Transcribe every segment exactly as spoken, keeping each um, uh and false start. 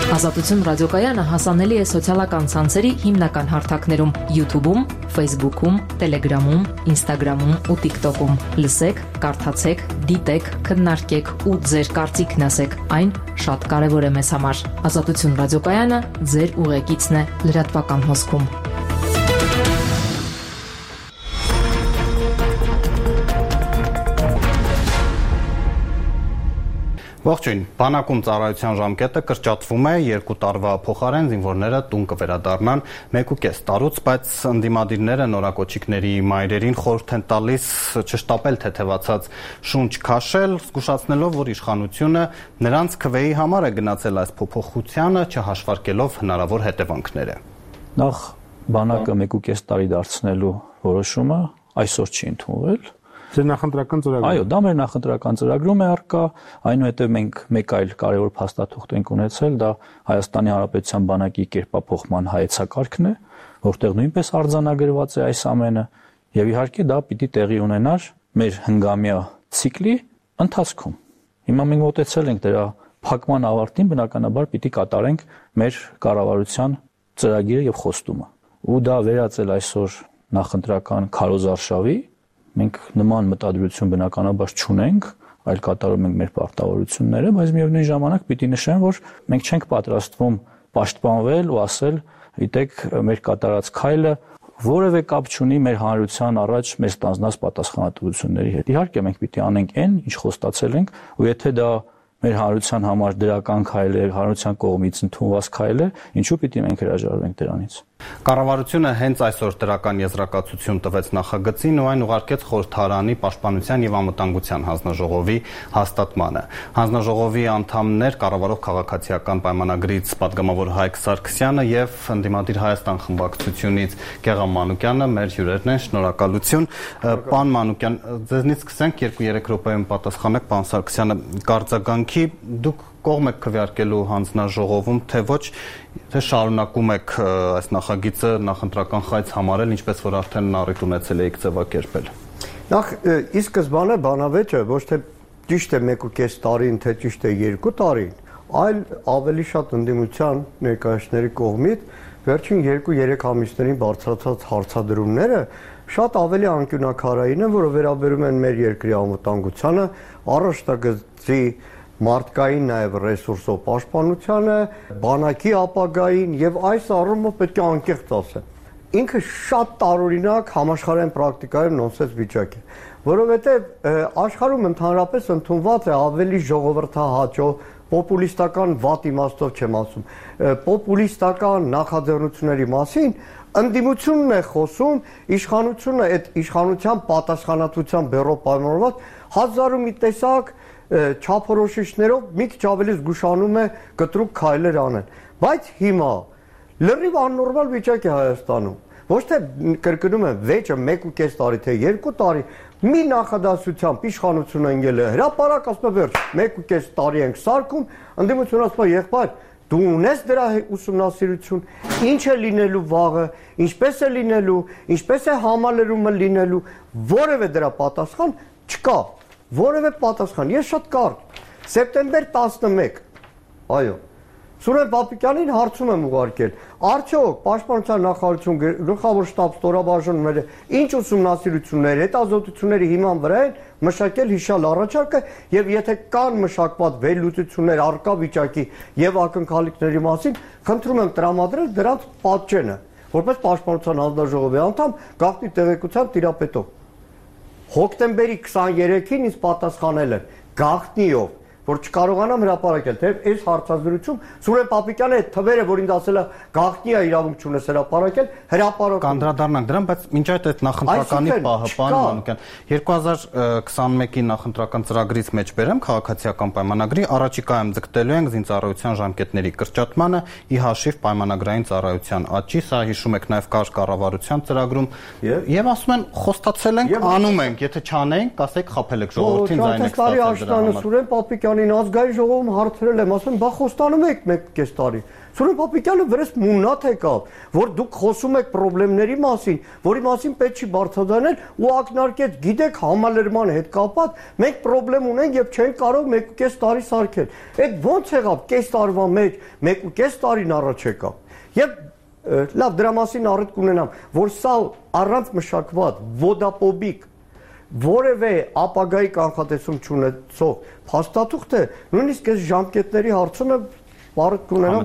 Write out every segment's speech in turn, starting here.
Ազատություն ռադիոկայանը հասանելի է սոցիալական ցանցերի հիմնական հարթակներում՝ YouTube-ում, Facebook-ում, Telegram-ում, Instagram-ում ու TikTok-ում։ Լսեք, կարդացեք, դիտեք, քննարկեք ու ձեր կարծիքն ասեք։ Այն շատ կարևոր է մեզ համար։ Ազատություն ռադիոկայանը ձեր ուղեկիցն է լրատվական հոսքում։ Ողջույն, բանակում ծառայության ժամկետը կրճատվում է, երկու տարվա փոխարեն զինվորները տուն կվերադառնան մեկուկես տարուց, բայց ընդդիմադիրները նորակոչիկների մայրերին խորհուրդ են տալիս չշտապել թեթևացած շունչ քաշել, զգուշացնելով, որ իշխանությունը նրանց քվեի համար է գնացել այս փոփոխությանը, չհաշվարկելով հնարավոր հետևանքները։ Նախ բանակը մեկուկես տարի դարձնելու որոշումը այսօր չի ընդունվել։ Ձեր նախընտրական ծրագրում։ Այո, դա մեր նախընտրական ծրագրում է առկա, այնուհետև մենք մեկ այլ կարևոր փաստաթուղթ ենք ունեցել, դա Հայաստանի Հանրապետության բանակի կերպափոխման հայեցակարգն է, որտեղ նույնպես արձանագրված է այս ամենը, եւ իհարկե դա պիտի տեղի ունենար մեր հնգամյա ցիկլի ընթացքում։ Հիմա մենք մոտեցել ենք դրա փակման ավարտին, բնականաբար պիտի կատարենք մեր կառավարության ծրագիրը եւ խոստումը։ Ու դա վերածել այսօր նախընտրական քարոզարշավի մենք նման մտադրություն բնականաբար չունենք, այլ կատարում ենք մեր պարտավորությունները, բայց միևնույն ժամանակ պիտի նշեմ, որ մենք չենք պատրաստվում պաշտպանվել ու ասել, գիտեք, մեր կատարած քայլը որևէ կապ չունի մեր հանրության առաջ մեր ստանձնած պատասխանատվությունների հետ։ Իհարկե մենք պիտի անենք այն, ինչ խոստացել ենք, ու եթե դա մեր հանրության համար դրական քայլ է, հանրության կողմից ընդունված քայլ է, ինչու պիտի մենք հրաժարվենք դրանից։ Կառավարությունը հենց այսօր դրական եզրակացություն տվեց նախագծին ու այն ուղարկեց խորհրդարանի պաշտպանության եւ անվտանգության հանձնաժողովի հաստատմանը։ Հանձնաժողովի անդամներ կառավարող քաղաքացիական պայմանագրից պատգամավոր Հայկ Սարգսյանը եւ ընդդիմադիր Հայաստան խմբակցությունից Գեղամ Մանուկյանը մեր հյուրերն են, շնորհակալություն։ Պարոն Մանուկյան, ձեզնից սկսենք երկու-երեք րոպեում պատասխանեք, պարոն Սարգսյանը, կարձագանքի դուք կողմ եք քվեարկելու հանձնաժողովում, թե ոչ, թե շարունակում եք այս նախագիծը նախընտրական խայծ համարել, ինչպես որ արդեն առիթ ունեցել եք ձևակերպել։ Նախ ի սկզբանե բանավեճը ոչ թե ճիշտ է մեկուկես տարին, թե ճիշտ է երկու տարին, այլ ավելի շատ ընդդիմության ներկայացների կողմից վերջին երկու-երեք ամիսներին բարձրացած հարցադրումները շատ ավելի անկյունակարային են, որը վերաբերում են մեր երկրի անվտանգությանը, առաջնագծի մարդկային նաև ռեսուրսով պաշտպանությանը, բանակի ապագային եւ այս առումով պետք է անկեղծ ասեմ։ Ինքը շատ տարօրինակ համաշխարհային պրակտիկայում նոնսենս վիճակ է, որովհետեւ աշխարհում ընդհանրապես ընդունված է ավելի ժողովրդահաճո, պոպուլիստական վատ իմաստով չեմ ասում, պոպուլիստական նախաձեռնությունների մասին ընդդիմությունն է խոսում, իշխանությունը այդ իշխանության պատասխանատվության բեռով պայմանավորված հազար ու մի տեսակ չափորոշիչներով մի քիչ ավելի զգուշանում է կտրուկ քայլեր անել, բայց հիմա լրիվ աննորմալ վիճակ է Հայաստանում, ոչ թե կրկնում եմ վեճը մեկուկես տարի, թե երկու տարի, մի նախադասությամբ իշխանությունը ընկել է հրապարակ, ասում է վերջ, մեկուկես տարի ենք սարքում, ընդդիմությունը ասում է եղբայր, դու ունես դրա ուսումնասիրություն, ինչ է լինելու վաղը, ինչպես է լինելու, ինչպես է համալրումը լինելու, որևէ դրա պատասխան չկա։ Որևէ պատասխան, ես շատ կարճ, սեպտեմբեր տասնմեկ, այո, Սուրեն Պապիկյանին հարցում եմ ուղարկել, արդյոք պաշտպանության նախարարություն գլխավոր շտաբ ստորաբաժանումները ինչ ուսումնասիրություններ, հետազոտությունների հիման վրա են մշակել հիշյալ առաջարկը եւ եթե կան մշակված վերլուծություններ առկա վիճակի եւ ակնկալիքների մասին, խնդրում եմ տրամադրել դրանց պատճենը, որպես պաշտպանության հանձնաժողովի անդամ գաղտնի տեղեկության տիրապետող։ Հոկտեմբերի քսաներեքին ինձ պատասխանել են գաղտնիով, որ չկարողանամ հրապարակել, թե այս հարցազրույցում Սուրեն Պապիկյանը այդ թվերը, որ ինձ ասել է գաղտնի է իրավունք չունես հրապարակել, հրապարակում։ Կանդրադառնանք դրան, բայց մինչ այդ այդ նախընտրականի պահը, պարոն Մանուկյան, երկու հազար քսանմեկի նախընտրական ծրագրից մեջ բերեմ քաղաքացիական պայմանագրի, առաջիկայում ձգտելու ենք զինծառայության ժամկետների կրճատմանը, ի հաշիվ պայմանագրային ծառայության աճի, սա հիշում եք նաև կար կառավարության ծրագրում, եւ ասում են խոստացել ենք, անում ենք, եթե չանենք, ասեք խափել եք ժողովրդին, ձայնեք ստացել դրա համար։ Սուրեն Պապիկյանը Հայաստանին ազգային ժողովում հարցրել եմ, ասում բա խոստանում եք մեկ կես տարի։ Սուրեն Պապիկյանը վրես մուննաթ եկավ, որ դուք խոսում եք խնդիրների մասին, որի մասին պետք չի բարձրաձայնել ու ակնարկեց, գիտեք, համալրման հետ կապված մենք խնդրեմ ունենք եւ չենք կարող մեկ ու կես տարի սարքել։ Այդ ո՞նց եղավ կես տարվա մեջ, մեկ ու կես տարին առաջ եկավ։ Եվ լավ դրա մասին առիթ կունենամ, որ սա առանց մշակված ոդապոբիկ որևէ ապագայի կանխատեսում չունեցող փաստաթուղթ է, նույնիսկ այս ժամկետների հարցումը Բարդ կունենամ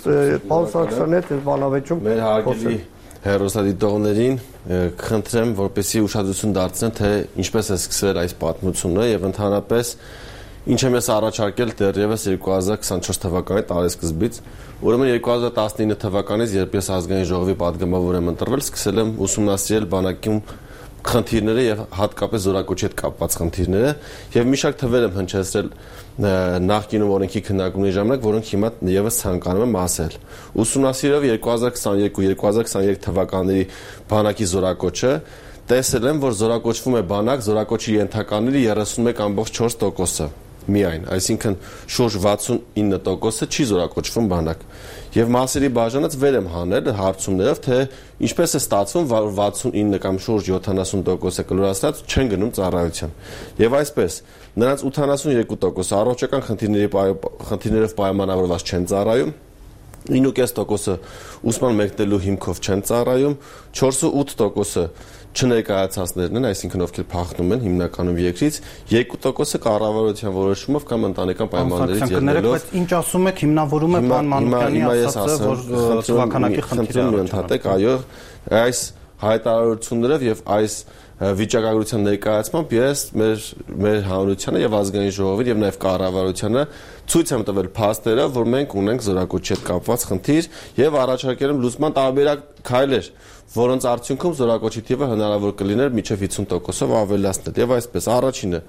Պաուլ Սարգսյանի հետ բանավեճում մեր հարգելի հեռուստադիտողներին կխնդրեմ, որպեսզի ուշադրություն դարձնեն, թե ինչպես է սկսվել այս պատմությունը եւ ընդհանրապես ինչ եմ ես առաջարկել դեռևս երկու հազար քսանչորս թվականի տարեսկզբից, ուրեմն երկու հազար տասնինը թվականից, երբ ես ազգային ժողովի պատգամավոր եմ ընտրվել, սկսել եմ ուսումնասիրել բանակում խնդիրները եւ հատկապես զորակոչի հետ կապված խնդիրները եւ մի շարք թվեր եմ հնչեցրել նախկինում օրենքի քննարկումների ժամանակ, որոնք հիմա եւս ցանկանում եմ ասել։ Ուսումնասիրելով երկու հազար քսաներկու երկու հազար քսաներեք թվականների բանակի զորակոչը, տեսել եմ, որ զորակոչվում է բանակ, զորակոչի ենթականների երեսունմեկ կόμma չորս տոկոսը միայն, այսինքն շուրջ վաթսունինը տոկոսը չի զորակոչվում բանակ։ Եվ մասերի բաժանած վեր եմ հանել հարցումներով, թե ինչպես է ստացվում, որ վաթսունինը կամ շուրջ յոթանասուն տոկոսը կլորացած չեն գնում ծառայության։ Եվ այսպես, նրանց ութանասունյոթ տոկոսը առողջական խնդիրների խնդիրներով պայմանավորված չեն ծառայում, ինը կես տոկոսը ուսման մեկնելու հիմքով չեն ծառայում, չորսուութ տոկոսը չներկայացածներն են, այսինքն ովքեր փախնում են հիմնականում երկրից, երկու տոկոսը կառավարության որոշումով կամ ընտանեկան պայմաններից ելնելով։ Բայց ինչ ասում եք, հիմնավորում է պարոն Մանուկյանի ասածը, որ թվականակի խնդիրը ընդհատեք, այո, այս հայտարարություններով եւ այս վիճակագրության ներկայացմամբ ես մեր մեր հանրությանը եւ ազգային ժողովին եւ նաեւ կառավարությանը ցույց եմ տվել փաստերը, որ մենք ունենք զորակոչի հետ կապված խնդիր եւ առաջարկել եմ լուծման տարբերակ քայլեր, որոնց արդյունքում զորակոչի թիվը հնարավոր կլիներ մինչև հիսուն տոկոսով ավելացնել։ Եվ այսպես, առաջինը,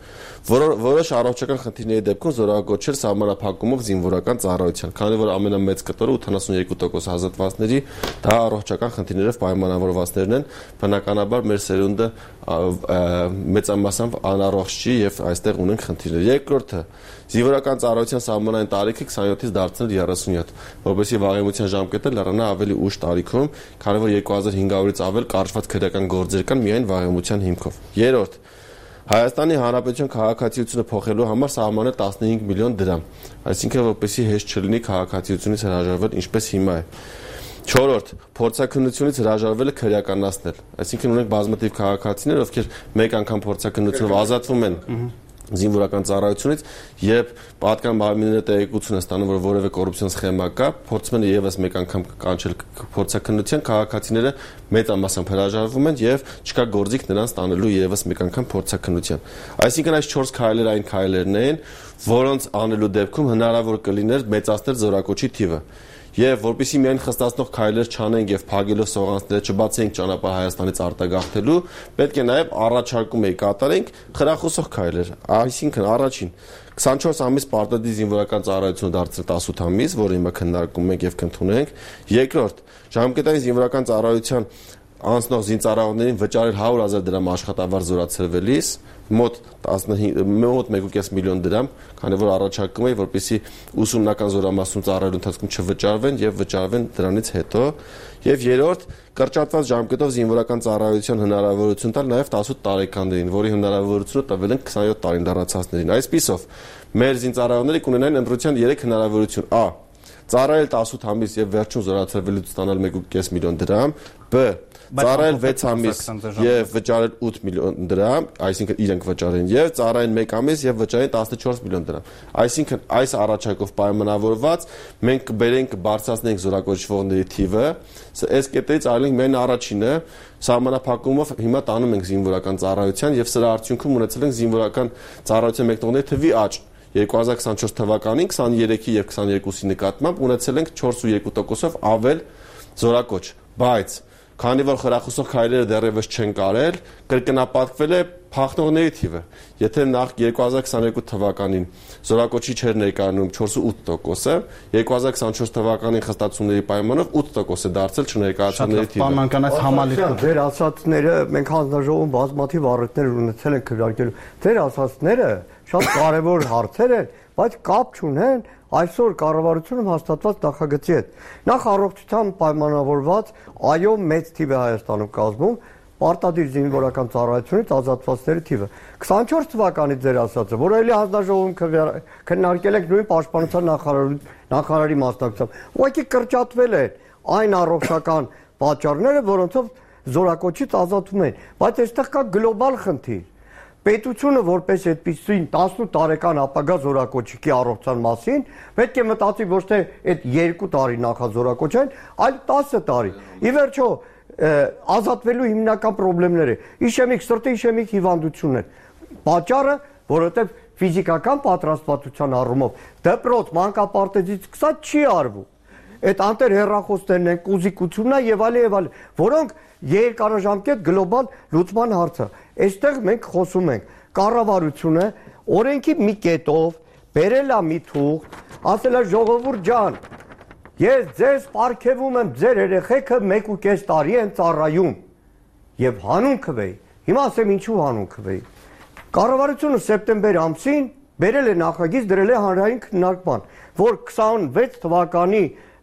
որոշ առողջական խնդիրների դեպքում զորակոչել սահմանափակումով զինվորական ծառայության, քանի որ ամենամեծ կտորը ութանասունյոթ տոկոս ազատվածների դա առողջական խնդիրներով պայմանավորվածներն են, բնականաբար մեր սերունդը մեծամասամբ անառողջ չի եւ այստեղ ունենք խնդիրներ։ Երկրորդը, զինվորական ծառայության սահմանային տարիքը քսանյոթից դարձնել երեսունյոթ, որովհետեւ վաղեմության ժամկետը լրանա ավելի ուշ տարիքում, քանի որ երկու հազար հինգ հարյուրից ավել կարճված քրեական գործեր կան միայն վաղեմության հիմքով։ Երրորդ, Հայաստանի Հանրապետության քաղաքացիությունը փոխելու համար սահմանել տասնհինգ միլիոն դրամ, այսինքն որպեսզի հեշտ չլինի քաղաքացիությունից հրաժարվել, ինչպես հիմա է։ Չորրորդ, փորձաքննությունից հրաժարվելը քրեականացնել, այսինքն ունենք բազմաթիվ քաղաքացիներ, ովքեր մեկ անգամ փորձաքննությունով ազատվում են զինվորական ծառայությունից, երբ պատկան մարմինները տեղեկություն են ստանում, որ որևէ կոռուպցիոն սխեմա կա, փորձում են եւս մեկ անգամ կանչել փորձաքննության, քաղաքացիները մեծամասամբ հրաժարվում են եւ չկա գործիք նրանց տանելու եւս մեկ անգամ փորձաքննության։ Այսինքն այս չորս քայլերը այն քայլերն են, որոնց անելու դեպքում հնարավոր կլիներ մեծացնել զորակոչի թիվը։ Եվ որպեսզի միայն խստացնող քայլեր չանենք եւ փագելով սողանցները չբացենք ճանապարհ Հայաստանից արտագաղթելու, պետք է նաեւ առաջարկում էի կատարենք խրախուսող քայլեր։ Այսինքն առաջին քսանչորս ամիս պարտադիր զինվորական ծառայությունը դարձնել տասութ ամիս, որը հիմա քննարկում ենք եւ կընդունենք։ Երկրորդ, ժամկետային զինվորական ծառայության անցնող զինծառայողներին վճարել հարյուր հազար դրամ աշխատավարձ զորացրվելիս, մոտ մոտ մեկ կόμma պենս միլիոն դրամ, քանի որ առաջարկում էի, որպեսզի ուսումնական զորամասում ծառայելու ընթացքում չվճարվեն եւ վճարվեն դրանից հետո։ Եվ երրորդ, կրճատված ժամկետով զինվորական ծառայության հնարավորություն տալ նաեւ տասութ տարեկաններին, որի հնարավորությունը տվել են քսանյոթ տարին դարձածներին։ Այսպիսով, մեր զինծառայողները կունենային ընտրության երեք հնարավորություն. Ա. Ծառայել տասութ ամիս եւ վերջում զորացրվելուց ստանալ մեկ կόμma պենս միլիոն դրամ, Բ. Ծառայել վեց ամիս եւ վճարել ութ միլիոն դրամ, այսինքն իրենք վճարեն եւ ծառայեն մեկ ամիս եւ վճարեն տասնչորս միլիոն դրամ։ Այսինքն այս առաջարկով պայմանավորված մենք կբերենք բարձրացնենք զորակոչվողների թիվը, այս կետերից այլենք միայն առաջինը սահմանափակումով հիմա տանում ենք զինվորական ծառայության եւ սրա արդյունքում ունեցել ենք զինվորական ծառայության մեկնողների թվի աճ։ երկու հազար քսանչորս թվականին քսաներեքի եւ քսաներկուսի նկատմամբ ունեցել ենք չորսուերկու տոկոսով ավել զորակոչ, բայց քանի որ խրախուսող քայլերը դեռևս չեն կարել, կրկնապատկվել է փախնողների թիվը։ Եթե նախ երկու հազար քսաներկու թվականին զորակոչի չէր ներկայանում չորսուութ տոկոսը, երկու հազար քսանչորս թվականին խստացումների պայմանով ութ տոկոս է դարձել չներկայացնողների թիվը։ Պարոն այս համալիրը ձեր ասածները մենք հանձնաժողովում բազմաթիվ առիթներ ունեցել ենք քննարկելու։ Ձեր ասածները շատ կարևոր հարցեր են, բայց կապ չունեն այսօր կառավարությունում հաստատված նախագծի հետ։ Նախ առողջության պայմանավորված այո մեծ թիվ է Հայաստանում կազմում պարտադիր զինվորական ծառայությունից ազատվածների թիվը։ քսանչորս թվականի ձեր ասածը, որ էլի հանձնաժողովում քննարկել ենք նույն պաշտպանության նախարարի մասնակցությամբ, ուղղակի կրճատվել են այն առողջական պատճառները, որոնցով զորակոչից ազատում են, բայց այստեղ կա գլոբալ խնդիր։ Պետությունը որպես այդպիսին տասնութ տարեկան ապագա զորակոչիկի առողջության մասին պետք է մտածի ոչ թե այդ երկու տարի նախազորակոչային, այլ տասը տարի։ Ի վերջո ազատվելու հիմնական խնդիրները իշեմիկ սրտի իշեմիկ հիվանդություններ։ Պատճառը, որովհետև ֆիզիկական պատրաստվածության առումով դպրոց մանկապարտեզից սկսած չի արվում։ Այդ անտեր հեռախոսներն են, կուզիկությունն է եւ այլն եւ այլն, որոնք երկարաժամկետ գլոբալ լուծման հարցը։ Այստեղ մենք խոսում ենք կառավարությունը օրենքի մի կետով բերել է մի թուղթ, ասել է ժողովուրդ ջան, ես ձեզ պարգևում եմ ձեր երեխեքը մեկ ու կես տարի են ծառայում եւ հանուն քվեի։ Հիմա ասեմ ինչու հանուն քվեի։ Կառավարությունը սեպտեմբեր ամսին բերել է նախագիծ, դրել է հանրային քննարկման, որ քսանվեց թվականի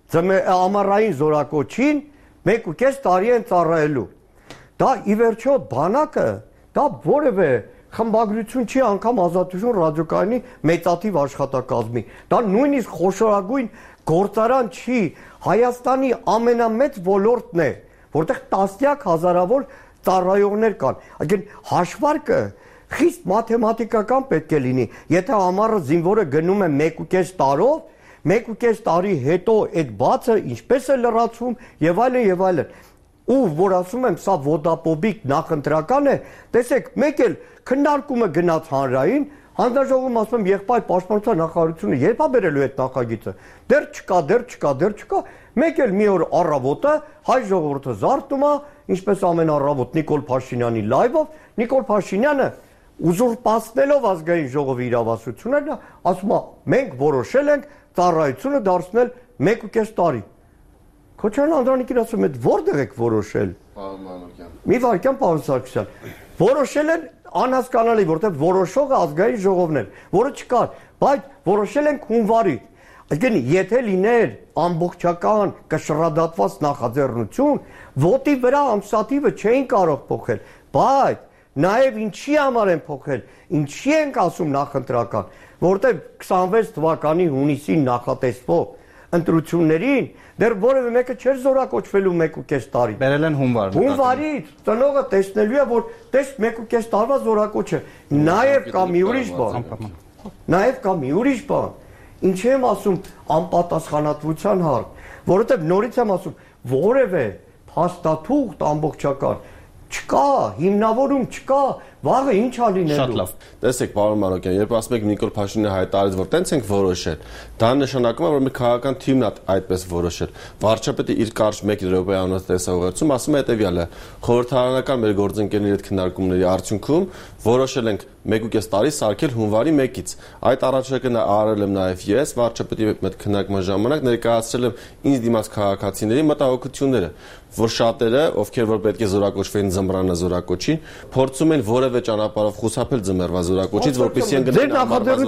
ամառային զորակոչին մեկ ու կես տարի են ծառայելու։ Դա ի վերջո բանակը, դա որևէ խմբագրություն չի, անգամ Ազատություն ռադիոկայանի մեծաթիվ աշխատակազմի։ Դա նույնիսկ խոշորագույն գործարան չի, Հայաստանի ամենամեծ ոլորտն է, որտեղ տասնյակ հազարավոր ծառայողներ կան։ Այսինքն հաշվարկը խիստ մաթեմատիկական պետք է լինի։ Եթե ամառը զինվորը գնում է մեկ ու կես տարով, մեկ ու կես տարի հետո այդ բացը ինչպես է լրացվում եւ այլն եւ այլն։ Ու որ ասում եմ, սա ոդապոբիկ նախընտրական է, տեսեք, մեկ էլ քննարկումը գնաց հանրային, հանձնաժողովում ասում եմ եղբայր պաշտպանության նախարարությունը երբ է բերելու այդ նախագիծը։ Դեռ չկա, դեռ չկա, դեռ չկա։ Մեկ էլ մի օր առավոտը հայ ժողովուրդը զարթնում է, ինչպես ամեն առավոտ Նիկոլ Փաշինյանի լայվով, Նիկոլ Փաշինյանը ուզուրպացնելով ազգային ժողովի իրավասությունները, ասում է, մենք որոշել ենք ծառայությունը դարձնել մեկ ու կես տարի։ Քոչարյան Անդրանիկին ասում եմ, որտեղ եք որոշել։ Պարոն Մանուկյան։ Մի վարքյան պարոն Սարգսյան։ Որոշել են անհասկանալի, որտեղ որոշողը ազգային ժողովն էր, որը չկար, բայց որոշել են հունվարի։ Այսինքն, եթե լիներ ամբողջական կշռադատված նախաձեռնություն, ոտի վրա ամսաթիվը չէին կարող փոխել, բայց նաև ինչի համար են փոխել, ինչի ենք ասում նախընտրական, որտեղ քսանվեց թվականի հունիսին նախատեսվող ընտրություններին դեռ որևէ մեկը չէր զորակոչվելու մեկ ու կես տարի։ Բերել են հունվար։ Հունվարից ծնողը տեսնելու է, որ տես մեկ ու կես տարվա զորակոչը։ Նաև կա մի ուրիշ բան։ Նաև կա մի ուրիշ բան։ Ինչի եմ ասում անպատասխանատվության հարկ, որովհետև նորից եմ ասում, որևէ փաստաթուղթ ամբողջական չկա, հիմնավորում չկա, վաղը ինչ ա լինելու։ Շատ լավ։ Տեսեք, պարոն Մանուկյան, երբ ասում եք Նիկոլ Փաշինյանը հայտարարեց, որ տենց ենք որոշել, դա նշանակում է, որ մեր քաղաքական թիմն է այդպես որոշել։ Վարչապետը իր կարճ մեկ րոպեանոց տեսահողերցում ասում է հետևյալը. խորհրդարանական մեր գործընկերների հետ քննարկումների արդյունքում որոշել ենք մեկ ու կես տարի սարքել հունվարի մեկից։ Այդ առաջարկը արել եմ նաև ես, վարչապետի հետ քննարկման ժամանակ ներկայացրել եմ ինձ դիմաց քաղաքացիների մտահոգությունները, որ շատերը, ովքեր որ պետք է զորակոչվեն ձմռանը զորակոչին, փորձում են որևէ ճանապարհով խուսափել ձմեռվա զորակոչից, որպեսզի ընկնեն ամառվա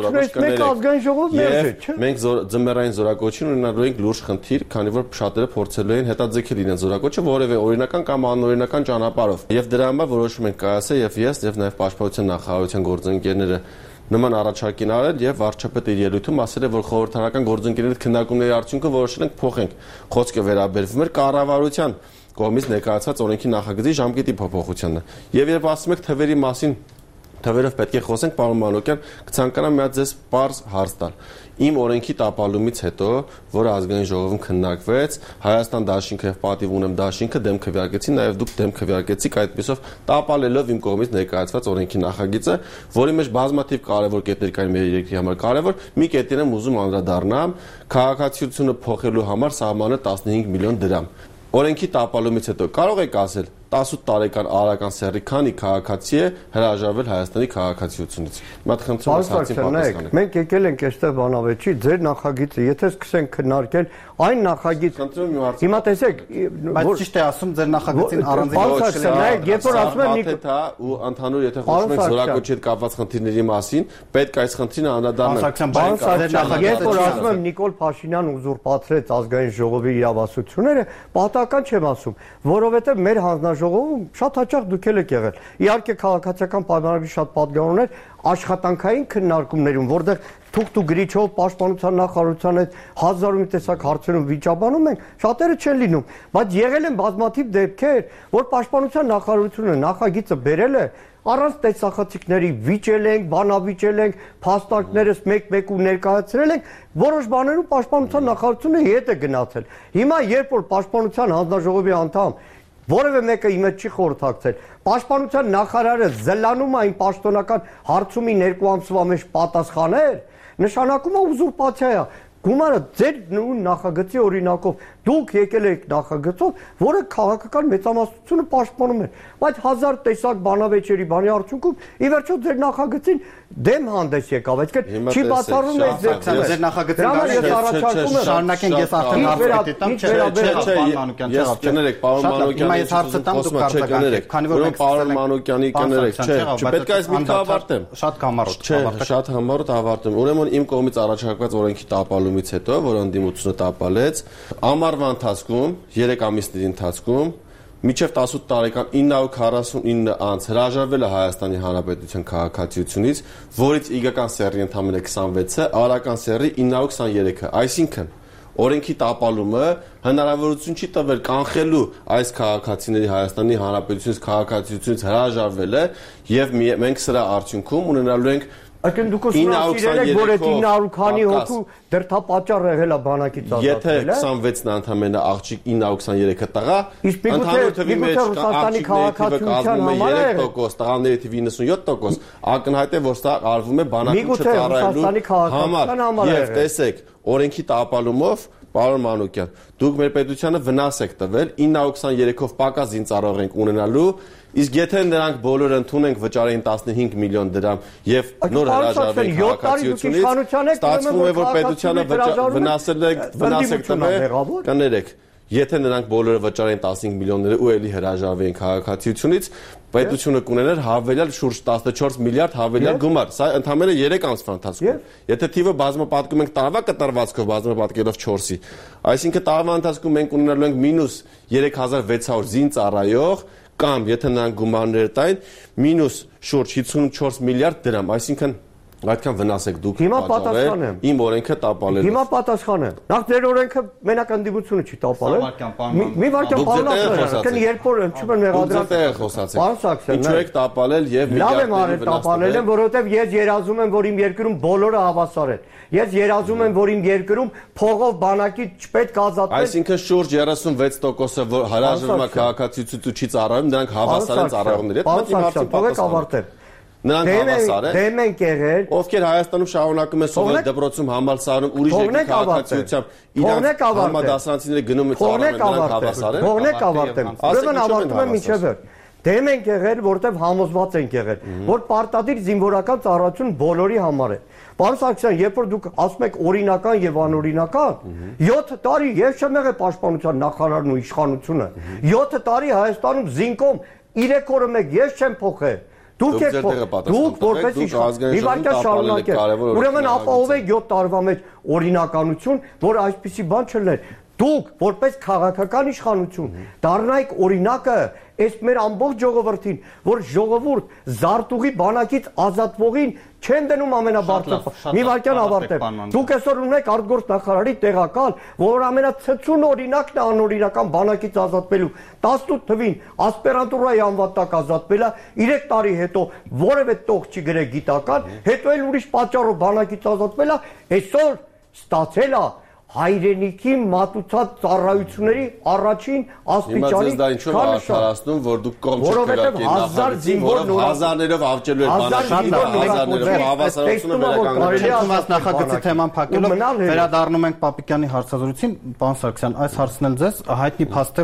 զորակոչի։ Մենք ձմեռային զորակոչին ունենալու ենք լուրջ խնդիր, քանի որ շատերը փորձելու են հետաձգել իրենց զորակոչը որևէ օրինական կամ անօրինական ճանապարհով։ Եվ դրա համար որոշում ենք կայացել եւ ես եւ նաեւ պաշտպանության նախարարության գործընկերները նման առաջարկին արել եւ վարչապետը իր ելույթում ասել է, որ խորհրդարանական գործընկերների քննարկումների արդյունքում որոշել ենք փոխենք խոսքը վերաբերվում էր կառավարության կողմից ներկայացված օրենքի նախագծի ժամկետի փոփոխությանը։ Եվ երբ ասում եք թվերի մասին, թվերով պետք է խոսենք, պարոն Մանուկյան, կցանկանամ մի հատ ձեզ պարզ հարց տալ։ Իմ օրենքի տապալումից հետո, որը ազգային ժողովում քննարկվեց, Հայաստան դաշինքը եւ պատիվ ունեմ դաշինքը դեմ քվեարկեցին, նաեւ դուք դեմ քվեարկեցիք այդպեսով տապալելով իմ կողմից ներկայացված օրենքի նախագիծը, որի մեջ բազմաթիվ կարևոր կետեր կային մեր երկրի համար կարևոր, մի կետին եմ ուզում անդրադառնամ, քաղաքացիությունը փոխելու համար սահմանը տասնհինգ միլիոն դրամ։ Օրենքի տապալումից հետո կարող եք ասել, տասութ տարեկան արական սեռի քանի քաղաքացի է հրաժարվել Հայաստանի քաղաքացիությունից։ Մատ խնդրում եմ հարցին պատասխանեք։ Մենք եկել ենք այստեղ բանավեճի ձեր նախագիծը, եթե սկսենք քննարկել այն նախագիծ, հիմա տեսեք, բայց ճիշտ է ասում ձեր նախագծին առանձին երբ որ ասում եմ ու ընդհանուր եթե խոսում ենք զորակոչի հետ կապված խնդիրների մասին, պետք է այս խնդիրը անդրադառնալ։ Երբ որ ասում եմ Նիկոլ Փաշինյան ուզուրպացրեց ազգային ժողովի իրավասությունները, պատահական չեմ ասում, որովհետև մեր հանձնաժողովում շատ հաճախ դուք եք եղել։ Իհարկե քաղաքացիական պայմանագրի շատ պատգամներ աշխատանքային քննարկումներում, որտեղ թուղթ ու գրիչով պաշտպանության նախարարության հետ հազար ու մի տեսակ հարցերում վիճաբանում ենք, շատերը չեն լինում, բայց եղել են բազմաթիվ դեպքեր, որ պաշտպանության նախարարությունը նախագիծը բերել է, առանց տեսախցիկների վիճել ենք, բանավիճել ենք, փաստարկներս մեկ-մեկ ու ներկայացրել ենք, որոշ բաներում պաշտպանության նախարարությունը հետ է գնացել։ Հիմա երբ որ պաշտպանության հանձնաժողովի անդամ որևէ մեկը իմ հետ չի խորհրդակցել, պաշտպանության նախարարը զլանում այն պաշտոնական հարցումի երկու ամսվա մեջ պատասխաներ, նշանակում է ուզուրպացիա է։ Գումարը ձեր նախագծի օրինակով դուք եկել եք նախագծով, որը քաղաքական մեծամասնությունը պաշտպանում է, բայց հազար տեսակ բանավեճերի բանի արդյունքում ի վերջո ձեր նախագծին դեմ հանդես եկավ, այսինքն չի բացառում եք ձեր նախագծին շարունակենք, ես արդեն հարցի տամ, չէ, ես կներեք, պարոն Մանուկյանի հարցը տամ դուք արձագանքեք, քանի որ մենք պարոն Մանուկյանի կներեք, չէ, չպետք է այս միտքը ավարտեմ, շատ կամառոտ, չէ, շատ համառոտ ավարտեմ, ուրեմն իմ կողմից առաջարկված օրենքի տապալումից հետո, որ ընդդիմությունը տապալեց, ամառվա ընթացքում, երեք ամիսների ընթացքում մինչև տասութ տարեկան ինը հարյուր քառասունինը անց հրաժարվել է Հայաստանի Հանրապետության քաղաքացիությունից, որից իգական սեռի ընդամենը քսանվեցը, արական սեռի ինը հարյուր քսաներեքը, այսինքն օրենքի տապալումը հնարավորություն չի տվել կանխելու այս քաղաքացիների Հայաստանի Հանրապետությունից քաղաքացիությունից հրաժարվելը եւ մենք սրա արդյունքում ունենալու ենք Այսինքն դուք ուսումնասիրել եք, որ այդ ինը հարյուր քանի հոգու դրդապատճառ եղել է բանակից ազատվել, եթե քսանվեցն ընդամենը աղջիկ ինը հարյուր քսաներեքը տղա, ընդհանուր թվի մեջ աղջիկների թիվը կազմում է երեք տոկոս, տղաների թիվը իննսունյոթ տոկոս, ակնհայտ է, որ սա արվում է բանակում չծառայելու համար, եւ տեսեք, օրենքի տապալումով Պարոն Մանուկյան, դուք մեր պետությանը վնաս եք տվել, ինը հարյուր քսաներեքով պակաս զինծառայող ենք ունենալու, իսկ եթե նրանք բոլորը ընդունենք վճարեին տասնհինգ միլիոն դրամ եւ նոր հրաժարվեն քաղաքացիությունից, ստացվում է, որ պետությանը վնասել եք, վնաս եք տվել, կներեք, եթե նրանք բոլորը վճարեին տասնհինգ միլիոնները ու էլի հրաժարվեին քաղաքացիությունից, պետությունը կունենար հավելյալ շուրջ տասնչորս միլիարդ հավելյալ գումար։ Սա ընդամենը երեք ամսվա ընթացքում։ Եթե թիվը բազմապատկում ենք տարվա կտրվածքով բազմապատկելով չորսի, այսինքն տարվա ընթացքում մենք ունենալու ենք մինուս երեք հազար վեց հարյուր զինծառայող կամ եթե նրանք գումարներ տային մինուս շուրջ հիսունչորս միլիարդ դրամ, այսինքն այդքան վնաս եք դուք պատճառել իմ օրենքը տապալել։ Հիմա պատասխանեմ։ Նախ ձեր օրենքը մենակ ընդդիմությունը չի տապալել։ Մի վարքյան պարոնացել, քան երբ որ չում են մեղադրած։ Ինչու եք տապալել եւ լավ եմ արել տապալել եմ, որովհետեւ ես երազում եմ, որ իմ երկրում բոլորը հավասար են։ Ես երազում եմ, որ իմ երկրում փողով բանակի չպետք ազատվել։ Այսինքն շուրջ երեսունվեց տոկոսը որ հրաժարվում է քաղաքացիությունից ու չի ծառայում, նրանք հավասար են ծառայողների հետ։ Բայց իմ հարցին պատասխանեմ։ Նրանք հավասար են։ Դեմ են եղել։ Ովքեր Հայաստանում շարունակում են սովորել դպրոցում համալսարանում ուրիշ երկրի քաղաքացիությամբ, իրանք համադասարանցիները գնում են ծառայում, նրանք հավասար են։ Թողնեք ավարտեմ։ Ուրեմն ավարտում եմ մինչև վեր։ Դեմ են եղել, որտեղ համոզված են եղել, որ պարտադիր զինվորական ծառայություն բոլորի համար է։ Պարոն Սարգսյան, երբ որ դուք ասում եք օրինական եւ անօրինական, յոթ տարի ես չեմ եղել պաշտպանության նախարարն ու իշխանությունը։ յոթ տարի Հայաստանում զինկոմ երեք օրը մեկ ես չեմ փոխել։ Դուք եք դուք որպես մի վարքյան շարունակեք։ Ուրեմն ապահովեք յոթ տարվա մեջ օրինականություն, որ այսպիսի բան չլներ։ Դուք որպես քաղաքական իշխանություն դառնայիք օրինակը այս մեր ամբողջ ժողովրդին, որ ժողովուրդ զարտուղի բանակից ազատվողին չեն դնում ամենաբարձր։ Մի վարքյան ավարտեմ։ Դուք այսօր ունեք արտգործ նախարարի տեղակալ, որ ամենացցուն օրինակն է անօրինական բանակից ազատվելու։ տասնութ թվին ասպիրանտուրայի անվատակ ազատվել է, երեք տարի հետո որևէ տող չի գրել գիտական, հետո էլ ուրիշ պատճառով բանակից ազատվել է, այսօր ստացել է հայրենիքի մատուցած ծառայությունների առաջին աստիճանի քարոշում, որ դուք կողմ չկրակեք նախագծին, որով հազարներով ավճելու եք բանակի, հազարներով հավասարությունը վերականգնելու։ Նախագծի թեման փակելով վերադառնում ենք Պապիկյանի հարցազրույցին, պարոն Սարգսյան, այս հարցն էլ ձեզ հայտնի փաստ է, որ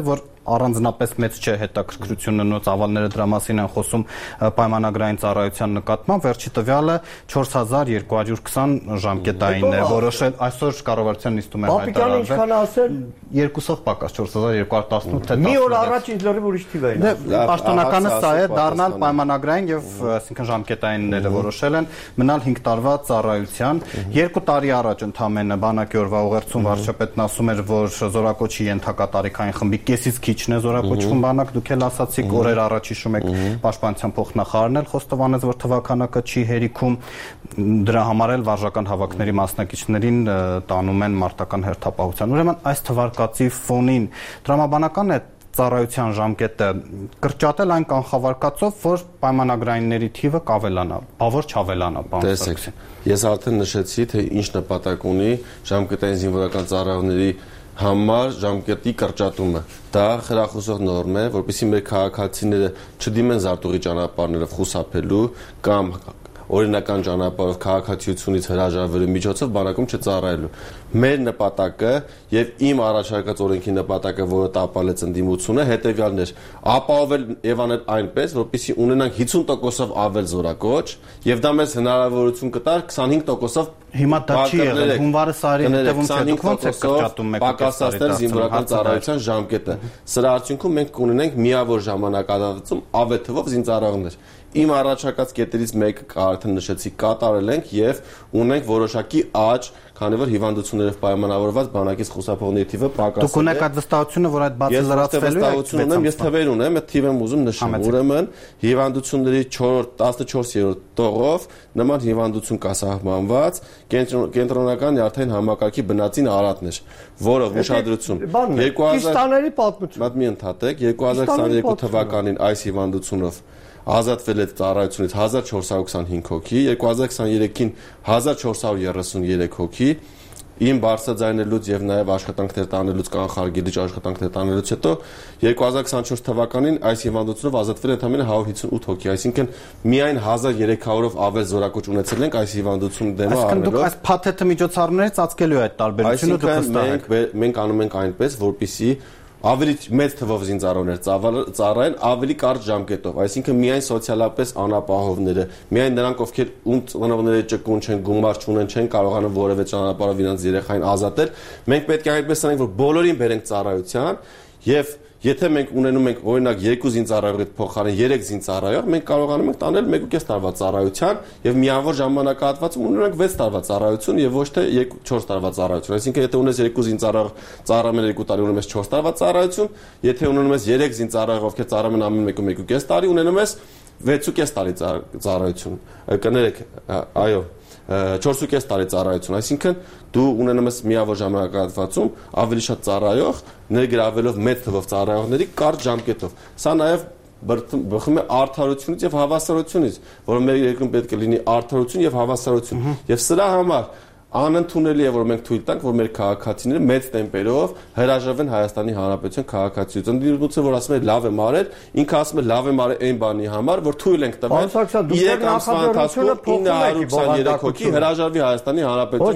առանձնապես մեծ չէ հետաքրքրությունը նո ծավալները դրա մասին են խոսում պայմանագրային ծառայության նկատմամբ, վերջի տվյալը չորս հազար երկու հարյուր քսան ժամկետային է որոշել, այսօր կառավարության նիստում է հայտարարվել երկուսով պակաս չորս հազար երկու հարյուր տասնութ թե մի օր առաջ ինձ լրիվ ուրիշ թիվ էին։ Պաշտոնականը սա է դառնալ պայմանագրային եւ այսինքն ժամկետայինները որոշել են մնալ հինգ տարվա ծառայության։ Երկու տարի առաջ ընդամենը բանակի օրվա ուղերձում վարչապետն ասում էր, որ զորակոչի ենթակա տարիքային խմբի կեսից քիչն է զորակոչվում բանակ, դուք էլ ասացիք օրեր առաջ հիշում եք պաշտպանության փոխնախարարն էլ խոստովանեց, որ թվականակը չի հերիքում, դրա համար էլ վարժական հավաքների մասնակիցներին տանում են մարտական հերթապահության։ Ուրեմն այս թվարկածի ֆոնին տրամաբանական է ծառայության ժամկետը կրճատել այն կանխավարկածով, որ պայմանագրայինների թիվը կավելանա, բավոր չավելանա, պարոն Սարգսյան։ Ես արդեն նշեցի, թե ինչ նպատակ ունի ժամկետային զինվորական ծառայողների համար ժամկետի կրճատումը։ Դա խրախուսող նորմ է, որպեսզի մեր քաղաքացիները չդիմեն զարտուղի ճանապարհներով խուսափելու կամ օրինական ճանապարհով քաղաքացիությունից հրաժարվելու միջոցով բանակում չծառայելու։ Մեր նպատակը եւ իմ առաջարկած օրենքի նպատակը, որը տապալեց ընդդիմությունը, հետեւյալն էր՝ ապահովել եւ անել այնպես, որպեսզի ունենանք հիսուն տոկոսով ավել զորակոչ, եւ դա մեզ հնարավորություն կտար քսանհինգ տոկոսով հիմա դա չի եղել, հունվարը սարի հետևում դուք ոնց եք կրճատում եք պակասացնել զինվորական ծառայության ժամկետը։ Սրա արդյունքում մենք կունենանք միավոր ժամանակահատվածում ավել թվով զինծառայողներ։ Իմ առաջարկած կետերից մեկը արդեն նշեցի, կատարել ենք եւ ունենք որոշակի աճ, քանի որ հիվանդություններով պայմանավորված բանակից խուսափողների թիվը պակասել է։ Դուք ունեք այդ վստահությունը, որ այդ բացը լրացվելու է։ Ես թվեր ունեմ, այդ թիվ եմ ուզում նշեմ։ Ուրեմն հիվանդությունների տասնչորսերորդ տողով նման հիվանդություն կա սահմանված կենտրոնական նյարդային համակարգի բնածին արատներ, որով ուշադրություն երկու հազար պատմություն մի ընդհատեք երկու հազար քսաներկու թվականին այս հիվանդությունով ազատվել է ծառայությունից հազար չորս հարյուր քսանհինգ հոգի, երկու հազար քսաներեքին հազար չորս հարյուր երեսուներեք հոգի, իմ բարձրաձայնելուց եւ նաեւ աշխատանքներ տանելուց կանխարգելիչ աշխատանքներ տանելուց հետո երկու հազար քսանչորս թվականին այս հիվանդությունով ազատվել է ընդամենը հարյուր հիսունութ հոգի, այսինքն միայն հազար երեք հարյուրով ավել զորակոչ ունեցել ենք այս հիվանդությունը դեմը առնելով։ Այսինքն դուք այս փաթեթը միջոցառումներից ծածկելու է այդ տարբերությունը, դուք վստահ եք։ Մենք անում ենք այնպես, որպեսզի ավելի մեծ թվով զինծառայողներ ծառայեն ավելի կարճ ժամկետով, այսինքն միայն սոցիալապես անապահովները, միայն նրանք, ովքեր ում ծնողները ճկուն չեն, գումար չունեն, չեն կարողանում որևէ ճանապարհով իրենց երեխային ազատել, մենք պետք է այնպես անենք, որ բոլորին բերենք ծառայության եւ եթե մենք ունենում ենք օրինակ երկու զինծառայողի փոխարեն երեք զինծառայող, մենք կարողանում ենք տանել մեկ ու կես տարվա ծառայության եւ միավոր ժամանակահատվածում ունենանք վեց տարվա ծառայություն եւ ոչ թե չորս տարվա ծառայություն։ Այսինքն եթե ունես երկու զինծառայող ծառայում են երկու տարի, ունում ես չորս տարվա ծառայություն, եթե ունում ես երեք զինծառայող, ովքեր ծառայում են ամեն մեկ ու մեկ ու կես տարի, ունենում ես վեց ու կես տարի ծառայություն։ Կներեք, այո, չորս ու կես տարի ծառայություն, այսինքն դու ունենում ես միավոր ժամանակահատվածում ավելի շատ ծառայող, ներգրավելով մեծ թվով ծառայողների կարճ ժամկետով։ Սա նաև բխում է արդարությունից եւ հավասարությունից, որ մեր երկրում պետք է լինի արդարություն եւ հավասարություն։ Եվ սրա համար անընդունելի է, որ մենք թույլ տանք, որ մեր քաղաքացիները մեծ տեմպերով հրաժարվեն Հայաստանի Հանրապետության քաղաքացիությունից։ Դիտուցը որ ասում է լավ եմ արել, ինքը ասում է լավ եմ արել այն բանի համար, որ թույլ ենք տվել երեք ամսվա ընթացքում ինը հարյուր քսաներեք հոգի հրաժարվի Հայաստանի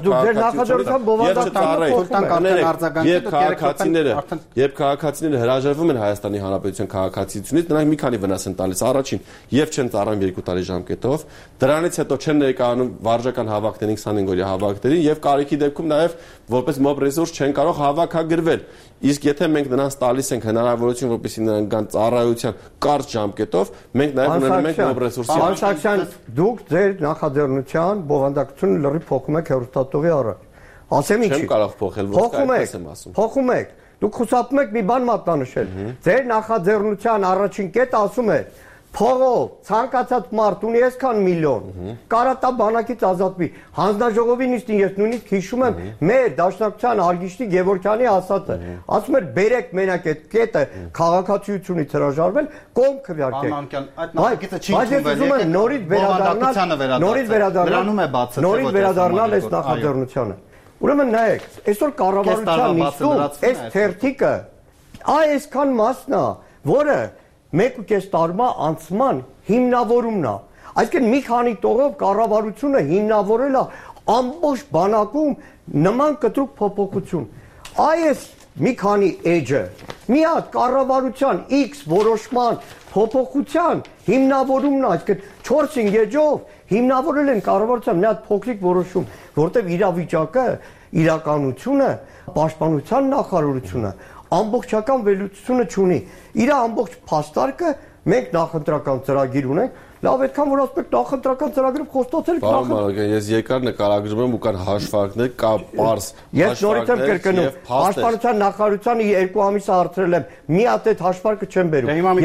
Հանրապետության քաղաքացիությունից։ Եվ քաղաքացիները հրաժարվում են Հայաստանի Հանրապետության քաղաքացիությունից, նրանք մի քանի վնաս են տալիս։ Առաջին, եւ չեն ծառայում երկու տարի ժամկետով, դրանից հետո չեն ներկայանում վարժական հավաքներին քսանհինգ օրյա հավաք եւ կարիքի դեպքում նաեւ որպես մոբ ռեսուրս չեն կարող հավաքագրվել։ Իսկ եթե մենք նրանց տալիս ենք հնարավորություն, որպեսզի նրանք գան ծառայության կարճ ժամկետով, մենք նաեւ ունենում ենք մոբ ռեսուրսի։ Պարոն Սարգսյան, դուք ձեր նախաձեռնության բովանդակությունը լրիվ փոխում եք հեռուստատողի առաջ։ Ասեմ ինչի։ Չեմ կարող փոխել, ոչ այդպես եմ ասում։ Փոխում եք։ Դուք խուսափում եք մի բան մատնանշել։ Ձեր նախաձեռնության առաջին կետը ասում է փողով ցանկացած մարդ ունի այսքան միլիոն, կարա տա բանակից ազատվի։ Հանձնաժողովի նիստին ես նույնիսկ հիշում եմ մեր Դաշնակցության Արգիշտի Գևորգյանի ասածը, ասում էր բերեք մենակ այդ կետը քաղաքացիությունից հրաժարվել, կողմ քվեարկեք։ Բայց ես ուզում եմ նորից վերադառնալ, նորից վերադառնալ, նորից վերադառնալ այս նախաձեռնությանը։ Ուրեմն նայեք, այսօր կառավարության նիստում այս թերթիկը այսքան մասն է, որը մեկ ու կես տարվա անցման հիմնավորումն է։ Այսինքն մի քանի տողով կառավարությունը հիմնավորել է ամբողջ բանակում նման կտրուկ փոփոխություն։ Այս մի քանի էջը մի հատ կառավարության X որոշման փոփոխության հիմնավորումն է, այսինքն չորս-հինգ էջով հիմնավորել են կառավարության մի հատ փոքրիկ որոշում, որտեղ իրավիճակը, իրականությունը, պաշտպանության նախարարությունը ամբողջական վերլուծությունը չունի։ Իր ամբողջ փաստարկը մենք նախընտրական ծրագիր ունենք, լավ այդքան որ ասում եք նախընտրական ծրագրով խոստացել եք նախ։ Պարոն, ես երկար նկարագրում եմ ու կան հաշվարկներ, կա պարզ ես նորից եմ կրկնում, պաշտպանության նախարարությանը երկու ամիս հարցրել եմ, մի հատ այդ հաշվարկը չեմ բերում։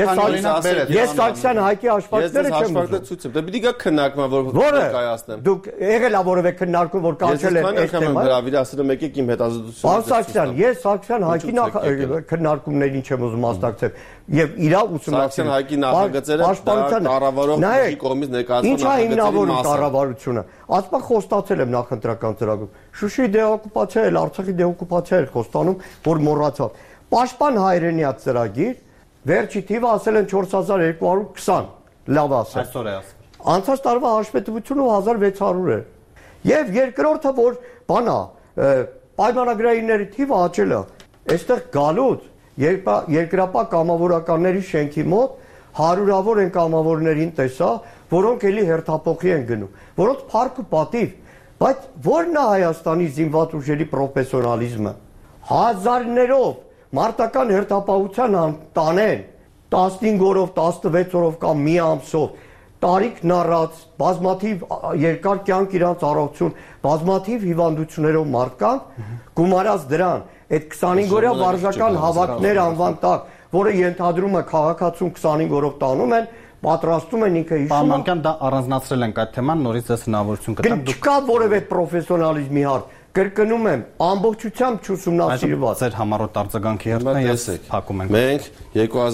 Ես Սարգսյան Հայկի հաշվարկները չեմ բերում։ Դե պիտի գա քննարկման, որ կայացնեմ։ Դուք եղել ա որևէ քննարկում, որ կանչել եք այս թեման։ Հրավիրի ասել եմ եկեք իմ հետազոտությունը։ Պարոն Սարգսյան, ես Սարգսյան Հայկի քննարկումներին չեմ ուզում մասնակցել եւ իրա ուսումնասիրել։ Սարգսյան Հայկի նախագծերը կառավարող ուժի կողմից ներկայացնում նախագծերի կառավարությունը։ Ասպա խոստացել եմ նախընտրական ծրագրում։ Շուշիի դեօկուպացիա էլ, Արցախի դեօկուպացիա էլ խոստանում, որ մոռացավ։ Պաշտպան հայրենիա ծրագիր, վերջի թիվը ասել են չորս հազար երկու հարյուր քսան, լավ ասել։ Այսօր է ասել։ Անցած տարվա հաշվետվությունը հազար վեց հարյուր է։ Եվ երկրորդը, որ բանա, պայմանագրայինների թիվը աճել է։ Այստեղ գալուց երկրապահ կամավորականների շենքի մոտ հարյուրավոր են կամավորներին տեսա, որոնք էլի հերթափոխի են գնում, որոնց փառք ու պատիվ, բայց ո՞րն է Հայաստանի զինված ուժերի պրոֆեսիոնալիզմը։ Հազարներով մարտական հերթապահության տանեն տասնհինգ օրով, տասնվեց օրով կամ մի ամսով, տարիքն առած, բազմաթիվ երկար կյանք իրանց առողջություն, բազմաթիվ հիվանդություններով մարդկանց գումարած դրան, այդ քսանհինգ օրյա վարժական հավաքներ անվան տակ, որը ենթադրում է քաղաքացուն քսանհինգ օրով տանում են, պատրաստում են ինքը հիշում։ Պարոն Մանուկյան, դա առանձնացրել ենք այդ թեման, նորից ես հնարավորություն կտամ։ Չկա որևէ պրոֆեսիոնալիզմի հարց։ Կրկնում եմ, ամբողջությամբ չուսումնասիրված։ Ձեր համառոտ արձագանքի հերթն է, ես փակում ենք։ Մենք երկու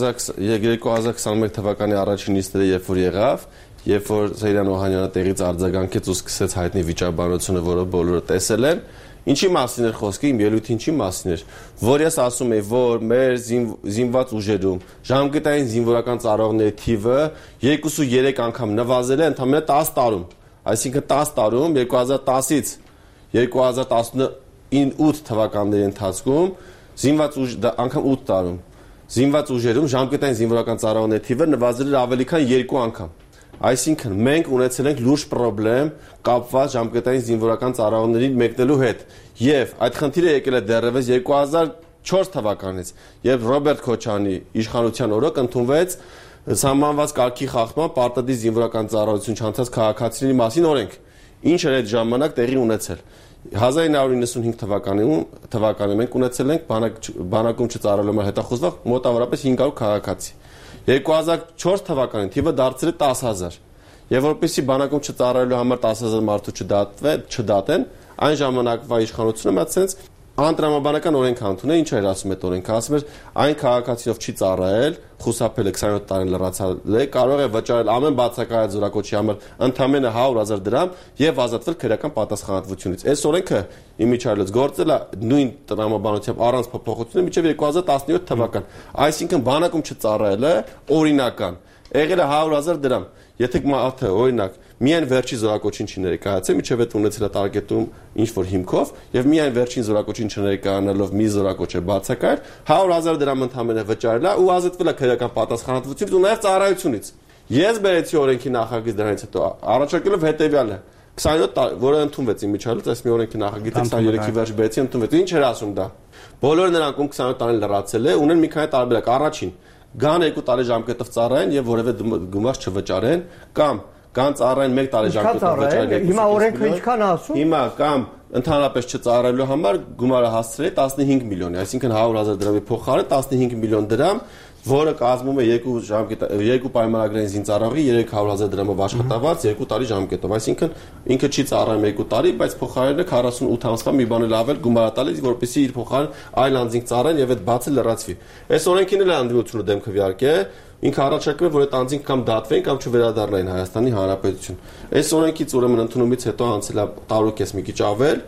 հազար քսաներկու թվականի առաջին նիստերը երբ որ եղավ, երբ որ Սեյրան Օհանյանը տեղից արձագանքեց ու սկսեց հայտնի վիճաբանությունը, որը բոլորը տեսել են, ինչի մասին էր խոսքը, իմ ելույթի ինչի մասին էր, որ ես ասում եի, որ մեր զինված ուժերում ժամկետային զինվորական ծառայողների թիվը երկուսուերեք անգամ նվազել է ընդամենը տասը տարում, այսինքն տասը տարում երկու հազար տասից երկու հազար տասնութ թվականների ընթացքում զինված ուժ անգամ ութ տարում զինված ուժերում ժամկետային զինվորական ծառայողների թիվը նվազել էր ավելի քան երկու անգամ։ Այսինքն մենք ունեցել ենք լուրջ խնդրեմ կապված ժամկետային զինվորական ծառայողների մեկնելու հետ եւ այդ խնդիրը եկել է դեռևս երկու հազար չորս թվականից, երբ Ռոբերտ Քոչարյանի իշխանության օրոք ընդունվեց սահմանված կարգի խախտման պարտադիր զինվորական ծառայություն չանցած քաղաքացիների մասին օրենք, ինչը այդ ժամանակ տեղի ունեցել։ հազար ինը հարյուր նվաթ թվականին թվականին մենք ունեցել ենք բանակում չծառայելու համար հետախուզված մոտավորապես հինգ հարյուր քաղաքացի։ երկու հազար չորս թվականին թիվը դարձել է տասը հազար։ Եվ որպեսզի բանակում չծառայելու համար տասը հազար մարդու չդատեն, այն ժամանակվա իշխանությունը մտածեց անտրամաբանական օրենք ընդունել, ինչ էր ասում այդ օրենքը, ասում էր այն քաղաքացիով չի ծառայել, խուսափել է քսանյոթ տարին լրացել է, կարող է վճարել ամեն բացակայած զորակոչի համար ընդամենը հարյուր հազար դրամ եւ ազատվել քրեական պատասխանատվությունից։ Այս օրենքը իմիջիայլոց գործել է նույն տրամաբանությամբ առանց փոփոխությունների մինչեւ երկու հազար տասնյոթ թվական։ Այսինքն բանակում չծառայելը օրինական եղել է հարյուր հազար դրամ։ Եթե մարդը օրինակ միայն վերջի զորակոչին չներկայացել, միջև այդ ունեցել է տարգետում ինչ որ հիմքով եւ միայն վերջին զորակոչին չներկայանալով մի զորակոչ է բացակայել, հարյուր հազար դրամ ընդամենը վճարել է ու ազատվել է քրեական պատասխանատվությունից ու նաեւ ծառայությունից։ Ես բերեցի օրենքի նախագիծ դրանից հետո առաջարկելով հետեւյալը քսանյոթ որը ընդունվեց իմիջիայլոց, այս մի օրենքի նախագիծը քսաներեքի վերջ բերեցի ընդունվեց։ Ինչ էր ասում դա։ Բոլոր նրանք ում քսանյոթ տարին լրացել է, ունեն մի քանի տարբերակ։ Առաջին գան երկու տարի ժամկետով ծառայեն եւ որևէ գումար չվճարեն կամ կան ծառայեն մեկ տարի ժամկետով վճարեն։ Հիմա օրենքը ինչքան ասում։ Հիմա կամ ընդհանրապես չծառայելու համար գումարը հասցրել է տասնհինգ միլիոնի, այսինքն հարյուր հազար դրամի փոխարեն տասնհինգ միլիոն դրամ, որը կազմում է երկու ժամկետ երկու պայմանագրային զինծառայողի երեք հարյուր հազար դրամով աշխատավարձ երկու տարի ժամկետով, այսինքն ինքը չի ծառայում երկու տարի, բայց փոխարենը քառասունութ ամսվա մի բան էլ ավել գումար տալիս, որպեսզի իր փոխարեն այլ անձինք ծառայեն եւ այդ բացը լրացվի։ Այս օրենքին էլ անդրությունը դեմ քվեարկե, ինքը առաջարկում է, որ այդ անձինք կամ դատվեն կամ չվերադառնային Հայաստանի Հանրապետություն։ Այս օրենքից ուրեմն ընդունումից հետո անցել է տարու կես մի քիչ ավել,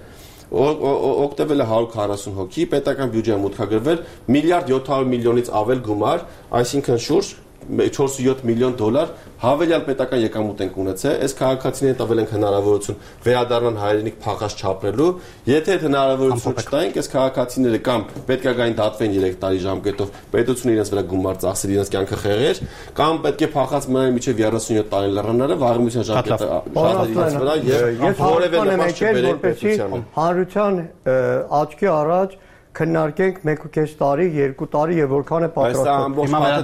օգտվել է հարյուր քառասուն հոգի, պետական բյուջեը մուտքագրվել միլիարդ յոթ հարյուր միլիոնից ավել գումար, այսինքն շուրջ չորս ու յոթ միլիոն դոլար հավելյալ պետական եկամուտ ենք ունեցել, այս քաղաքացիներին տվել ենք հնարավորություն վերադառնալ հայրենիք փախած չապրելու, եթե այդ հնարավորությունը չտայինք, այս քաղաքացիները կամ պետք է գային դատվեն երեք տարի ժամկետով, պետությունը իրենց վրա գումար ծախսեր, իրենց կյանքը խեղեր, կամ պետք է փախած մնան մինչև երեսունյոթ տարի լռանալը, վաղեմության ժամկետը շահել իրենց վրա եւ որևէ նպաստ չբերեն պետությանը։ Հանրության աչքի առաջ քննարկենք մեկ ու կես տարի, երկու տարի եւ որքան է պատրաստվում։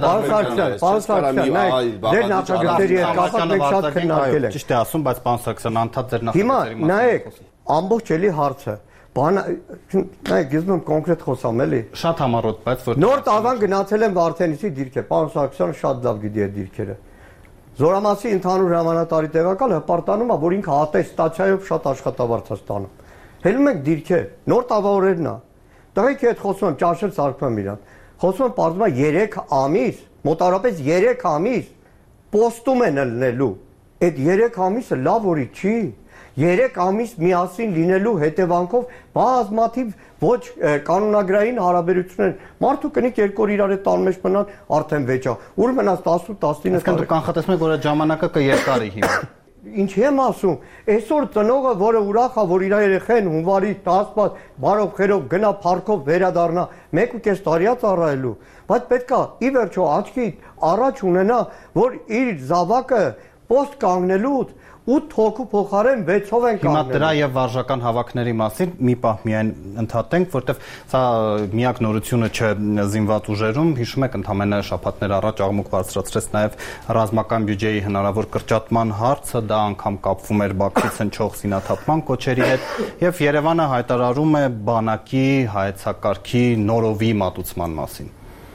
Դեր նախագծերի հետ կապված մենք շատ քննարկել ենք։ Ճիշտ է ասում, բայց պարոն Սարգսյան, անդադ ձեր նախագծերի մասին։ Հիմա նայեք, ամբողջ էլի հարցը։ Բան, նայեք, ես մեմ կոնկրետ խոսամ էլի։ Շատ համառոտ, բայց որ նոր տաղան գնացել եմ Վարդենիսի դիրքը, պարոն Սարգսյանը շատ լավ գիտի այդ դիրքերը։ Զորամասի ընդհանուր հրամանատարի տեղակալ հպարտանում է, որ ինքը ատեստացիայով շատ աշխատավարձ է ստանում։ Հելում ենք դիրքեր, նոր տաղավորերն է։ Տղեկ հետ խոսում եմ, ճաշել սարկում եմ իրան։ Խոսում եմ, պարզվում է երեք ամիս, մոտավորապես երեք ամիս պոստում են լնելու։ Այդ երեք ամիսը լավ օրի չի։ երեք ամիս միասին լինելու հետևանքով բազմաթիվ ոչ կանոնագրային հարաբերություններ։ Մարդու կնիկ երկու օր իրար հետ տան մեջ մնան, արդեն վեճա։ Ուր մնաց տասը տասնինը տարի։ Դուք կանխատեսում եք, որ այդ ժամանակը կերկարի հիմա։ Ինչ եմ ասում, այսօր ծնողը, որը ուրախ է, որ իր երեխեն հունվարի տասը բարով խերով գնա փառքով վերադառնա, մեկ ու կես տարի ծառայելու, բայց պետքա ի վերջո աչքի առաջ ունենա, որ իր զավակը post կանգնելուց ութ հոգու փոխարեն վեցով են կանգնել։ Հիմա դրա եւ վարժական հավաքների մասին մի պահ միայն ընդհատենք, որտեվ սա միակ նորությունը չէ զինված ուժերում, հիշում եք ընդամենը շաբաթներ առաջ աղմուկ բարձրացրեց նաեւ ռազմական բյուջեի հնարավոր կրճատման հարցը, դա անգամ կապվում էր Բաքվից հնչող զինաթափման կոչերի հետ եւ Երևանը հայտարարում է բանակի հայեցակարգի նորովի մատուցման մասին։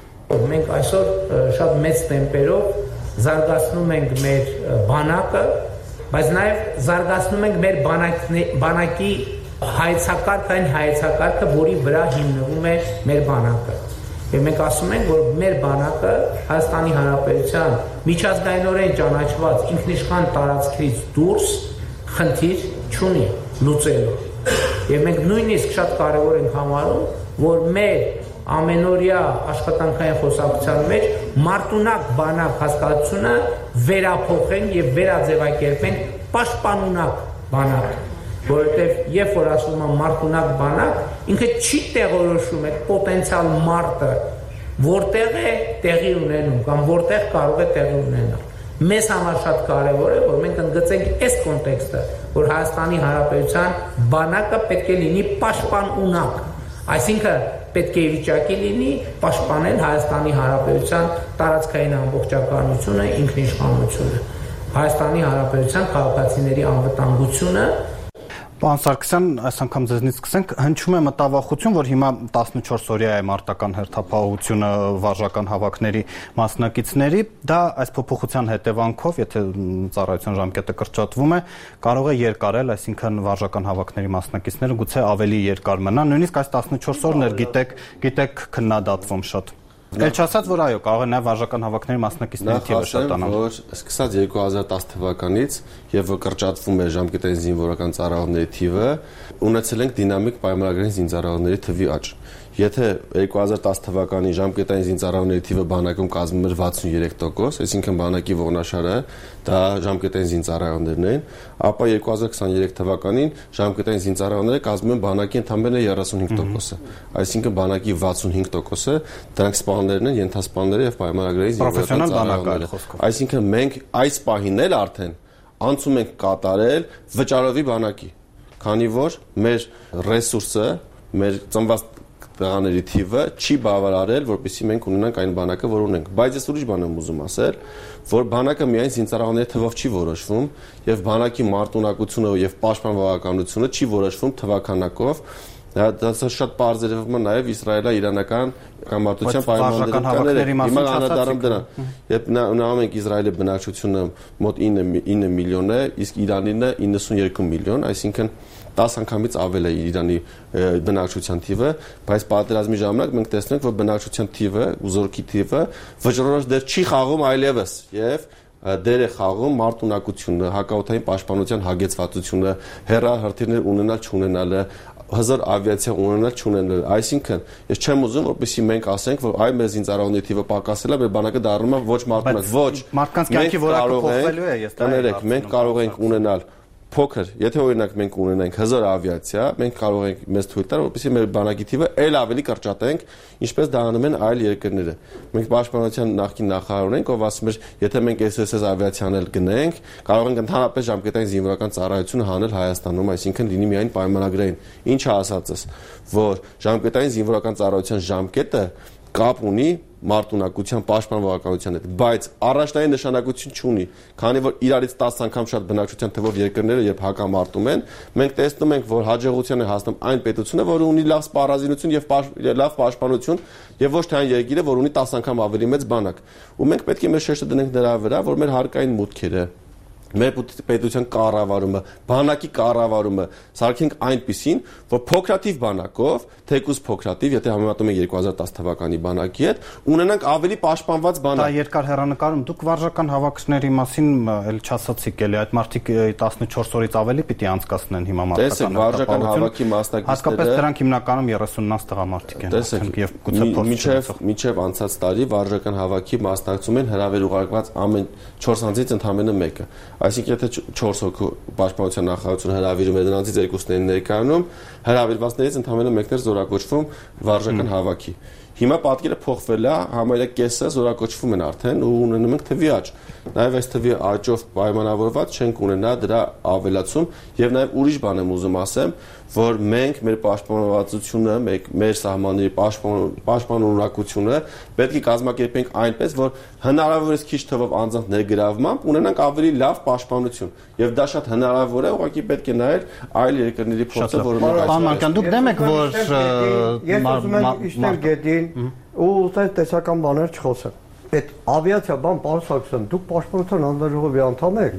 Մենք այսօր շատ մեծ տեմպերով զարգացնում ենք մեր բանակը, բայց նաև զարգացնում ենք մեր բանակի հայեցակարգը, այն հայեցակարգը, որի վրա հիմնվում է մեր բանակը։ Եվ մենք ասում ենք, որ մեր բանակը Հայաստանի Հանրապետության միջազգայինորեն ճանաչված ինքնիշխան տարածքից դուրս խնդիր չունի լուծելու։ Եվ մենք նույնիսկ շատ կարևոր ենք համարում, որ մեր ամենօրյա աշխատանքային խոսակցության մեջ մարտունակ բանակ հաստատությունը վերափոխեն եւ վերաձևակերպեն պաշտպանունակ բանակ, որովհետեւ երբ որ ասում եմ մարտունակ բանակ, ինքը չի տեղորոշում այդ պոտենցիալ մարտը, որտեղ է տեղի ունենում կամ որտեղ կարող է տեղի ունենալ։ Մեզ համար շատ կարևոր է, որ մենք ընդգծենք այս կոնտեքստը, որ Հայաստանի Հանրապետության բանակը պետք է լինի պաշտպանունակ, այսինքն պետք է վիճակի լինի պաշտպանել Հայաստանի Հանրապետության տարածքային ամբողջականությունը, ինքնիշխանությունը, Հայաստանի Հանրապետության քաղաքացիների անվտանգությունը։ Պարոն Սարգսյան, այս անգամ ձեզնից սկսենք, հնչում է մտավախություն, որ հիմա տասնչորս օրյա է մարտական հերթապահությունը վարժական հավաքների մասնակիցների, դա այս փոփոխության հետևանքով, եթե ծառայության ժամկետը կրճատվում է, կարող է երկարել, այսինքն վարժական հավաքների մասնակիցները գուցե ավելի երկար մնան, նույնիսկ այս տասնչորս օրն էր գիտեք, գիտեք քննադատվում շատ։ Էլ չասած, որ այո, կարող է նաև վարժական հավաքների մասնակիցների թիվը շատանալ։ Որ սկսած երկու հազար տասը թվականից եւ որ կրճատվում է ժամկետային զինվորական ծառայողների թիվը, ունեցել ենք դինամիկ պայմանագրային զինծառայողների թվի աճ։ Եթե երկու հազար տասը թվականի ժամկետային զինծառայողների թիվը բանակում կազմում էր վաթսուներեք տոկոս, այսինքն բանակի ողնաշարը դա ժամկետային զինծառայողներն են, ապա երկու հազար քսաներեք թվականին ժամկետային զինծառայողները կազմում են բանակի ընդամենը երեսունհինգ տոկոսը, այսինքն բանակի վաթսունհինգ տոկոսը դրանք սպաներն են, ենթասպաները եւ պայմանագրային զինվորական ծառայողները։ Այսինքն մենք այս պահին էլ արդեն անցում ենք կատարել վճարովի բանակի, քանի որ մեր ռեսուրսը, մեր ծնված տղաների թիվը չի բավարարել, որպեսզի մենք ունենանք այն բանակը, որ ունենք։ Բայց ես ուրիշ բան եմ ուզում ասել, որ բանակը միայն զինծառայողների թվով չի որոշվում, եւ բանակի մարտունակությունը եւ պաշտպանողականությունը չի որոշվում թվականակով։ Դա շատ պարզերվում է նաև իսրայելա-իրանական կամարտության պայմանների։ Հիմա անդրադառնում դրան։ Երբ նայում ենք Իսրայելի բնակչությունը մոտ ինը միլիոն է, իսկ Իրանինը իննսունյերկու միլիոն, այսինքն տասը անգամից ավել է Իրանի բնակչության թիվը, բայց պատերազմի ժամանակ մենք տեսնենք, որ բնակչության թիվը, զորքի թիվը վճռորոշ դեր չի խաղում այլևս եւ դեր է խաղում մարտունակությունը, հակաօդային պաշտպանության հագեցվածությունը, հեռահրթիռներ ունենալ չունենալը, հզոր ավիացիա ունենալ չունենալ։ Այսինքն, ես չեմ ուզում, որպեսզի մենք ասենք, որ այ մեր զինծառայողների թիվը պակասել է, մեր բանակը դառնում է ոչ մարդկանց, ոչ։ Մարդկանց կյանքի որակը փոխվելու է, ես դա եմ։ Մենք կարող ենք ունենալ փոքր, եթե օրինակ մենք ունենանք հզոր ավիացիա, մենք կարող ենք մեզ թույլ տալ, որպեսզի մեր բանակի թիվը ել ավելի կրճատենք, ինչպես դա անում են այլ երկրները։ Մենք պաշտպանության նախկին նախարար ունենք, ով ասում էր, եթե մենք էս էս ավիացիան էլ գնենք, կարող ենք ընդհանրապես ժամկետային զինվորական ծառայություն հանել Հայաստանում, այսինքն լինի միայն պայմանագրային։ Ինչը ասածս, որ ժամկետային զինվորական ծառայության ժամկետը կապ ունի մարտունակության պաշտպանողականության հետ, բայց առաջնային նշանակություն չունի, քանի որ իրարից տասը անգամ շատ բնակչության թվով երկրները երբ հակամարտում են, մենք տեսնում ենք, որ հաջողության է հասնում այն պետությունը, որը ունի լավ սպառազինություն եւ լավ պաշտպանություն, եւ ոչ թե այն երկիրը, որ ունի տասը անգամ ավելի մեծ բանակ։ Ու մենք պետք է մեր շեշտը դնենք դրա վրա, որ մեր հարկային մուտքերը մեր պետության կառավարումը, բանակի կառավարումը սարքենք այնպիսին, որ փոքրաթիվ բանակով, թեկուզ փոքրաթիվ, եթե համեմատում ենք երկու հազար տասը թվականի բանակի հետ, ունենանք ավելի պաշտպանված բանակ։ Դա երկար հեռանկարում դուք վարժական հավաքների մասին էլ չասացիք էլի, այդ մարդիկ տասնչորս օրից ավելի պիտի անցկացնեն հիմա մարդկային վարժական հավաքի մասնակիցները։ Հատկապես դրանք հիմնականում երեսուննից տղամարդիկ են, եւ գուցե փոքր միջև անցած տարի վարժական հավաքի մասնակցում են հրավեր ուղարկված ամեն չորս անձից ընդամենը մեկը։ Այսինքն եթե չորս հոգու պաշտպանության նախարարությունը հրավիրում է դրանցից երկուսներին ներկայանում, հրավիրվածներից ընդամենը մեկն էր զորակոչվում վարժական հավաքի։ Հիմա պատկերը փոխվել է, համարյա կեսը զորակոչվում են արդեն ու ունենում ենք թվի աճ։ Նաև այս թվի աճով պայմանավորված չենք ունենա դրա ավելացում եւ նաև ուրիշ բան եմ ուզում ասեմ, որ մենք մեր պաշտպանվածությունը, մեր սահմանների պաշտպանունակությունը պետք է կազմակերպենք այնպես, որ հնարավորինս քիչ թվով անձանց ներգրավմամբ ունենանք ավելի լավ պաշտպանություն։ Եւ դա շատ հնարավոր է, ուղղակի պետք է նայել այլ երկրների փորձը, որոնք Պարոն Մանուկյան, դուք դեմ եք, որ ես ուզում եմ իշտել գետին ու ուզել տեսական բաներ չխոսեմ։ Այդ ավիացիա բան պարոն Սարգսյան, դուք պաշտպանության հանձնաժողովի անդամ եք։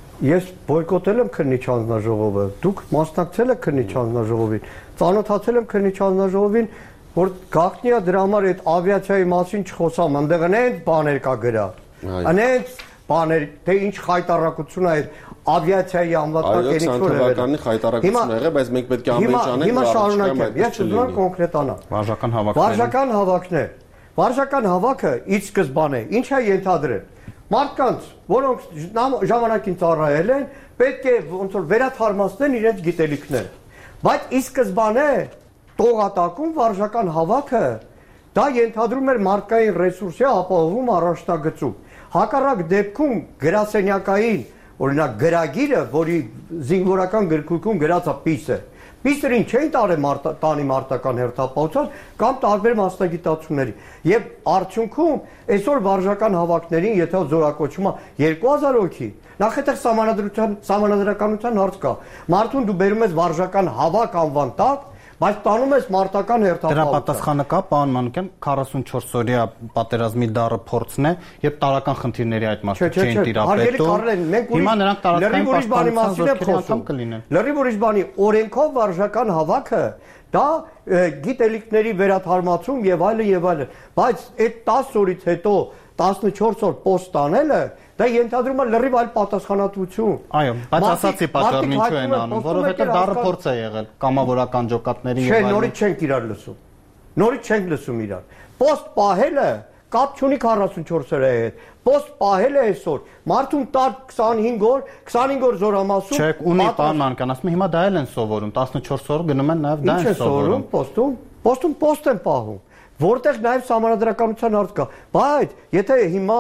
Ես բոյկոտել եմ քննիչ հանձնաժողովը, դուք մասնակցել եք քննիչ հանձնաժողովին, ծանոթացել եմ քննիչ հանձնաժողովին, որ գաղտնի է դրա համար այդ ավիացիայի մասին չխոսամ, այնտեղ այնց բաներ կա գրած։ Այնց բաներ, թե ինչ խայտարակություն է այդ ավիացիայի անվտանգ կենիքով է։ Այո, խայտարակություն եղել, բայց մենք պետք է ամեն ինչ անենք։ Հիմա շարունակեմ, ես ուզում եմ կոնկրետանալ։ Վարժական հավաքներ։ Վարժական հավաքներ։ Վարժական հավաքը ի սկզբանե ինչ է ենթադրել։ Մարդկանց, որոնք ժամանակին ծառայել են, պետք է ոնց որ վերաթարմացնեն իրենց գիտելիքները։ Բայց ի սկզբանե տողատակում վարժական հավաքը դա ենթադրում էր մարդկային ռեսուրսի ապահովում առաջնագծում։ Հակառակ դեպքում գրասենյակային, օրինակ գրագիրը, որի զինվորական գրքույկում գրած է պիսը, պիսերին չէին տարել տանի մարտական հերթապահության կամ տարբեր մասնագիտացումների։ Եվ արդյունքում այսօր վարժական հավաքներին, եթե զորակոչումը երկու հազար հոգի, նախ այդտեղ սահմանադրության սահմանադրականության հարց կա։ Մարդուն դու բերում ես վարժական հավաք անվան տակ, բայց տանում ես մարտական հերթապահություն։ Դրա պատասխանը կա, պարոն Մանուկյան, քառասունչորս օրյա պատերազմի դառը փորձն է եւ տարական խնդիրների այդ մարդիկ չեն տիրապետում։ Հիմա նրանք տարածքային պաշտպանության անդամ կլինեն։ Լրիվ ուրիշ բանի օրենքով վարժական հավաքը դա գիտելիքների վերաթարմացում եւ այլն եւ այլն, բայց այդ տասը օրից հետո տասնչորս օր պոստ անելը դա ենթադրում է լրիվ այլ պատասխանատվություն։ Այո, բայց ասացի պատճառն ինչու են անում, որովհետեւ դառը փորձ է եղել կամավորական ջոկատների եւ այլն։ Չէ, նորից չենք իրար լսում։ Նորից չենք լսում իրար։ Պոստ պահելը կապ չունի քառասունչորս օրի հետ։ Պոստ պահելը այսօր մարդուն տար քսանհինգ օր, քսանհինգ օր զորամասում։ Չէ, ունի պարոն Մանուկյան, ասում եմ հիմա դա էլ են սովորում, տասնչորս օր գնում են նաեւ դա են սովորում։ Պոստում, պոստում պոստ են պահում, որտեղ նաեւ սահմանադրականության հարց կա։ Բայց եթե հիմա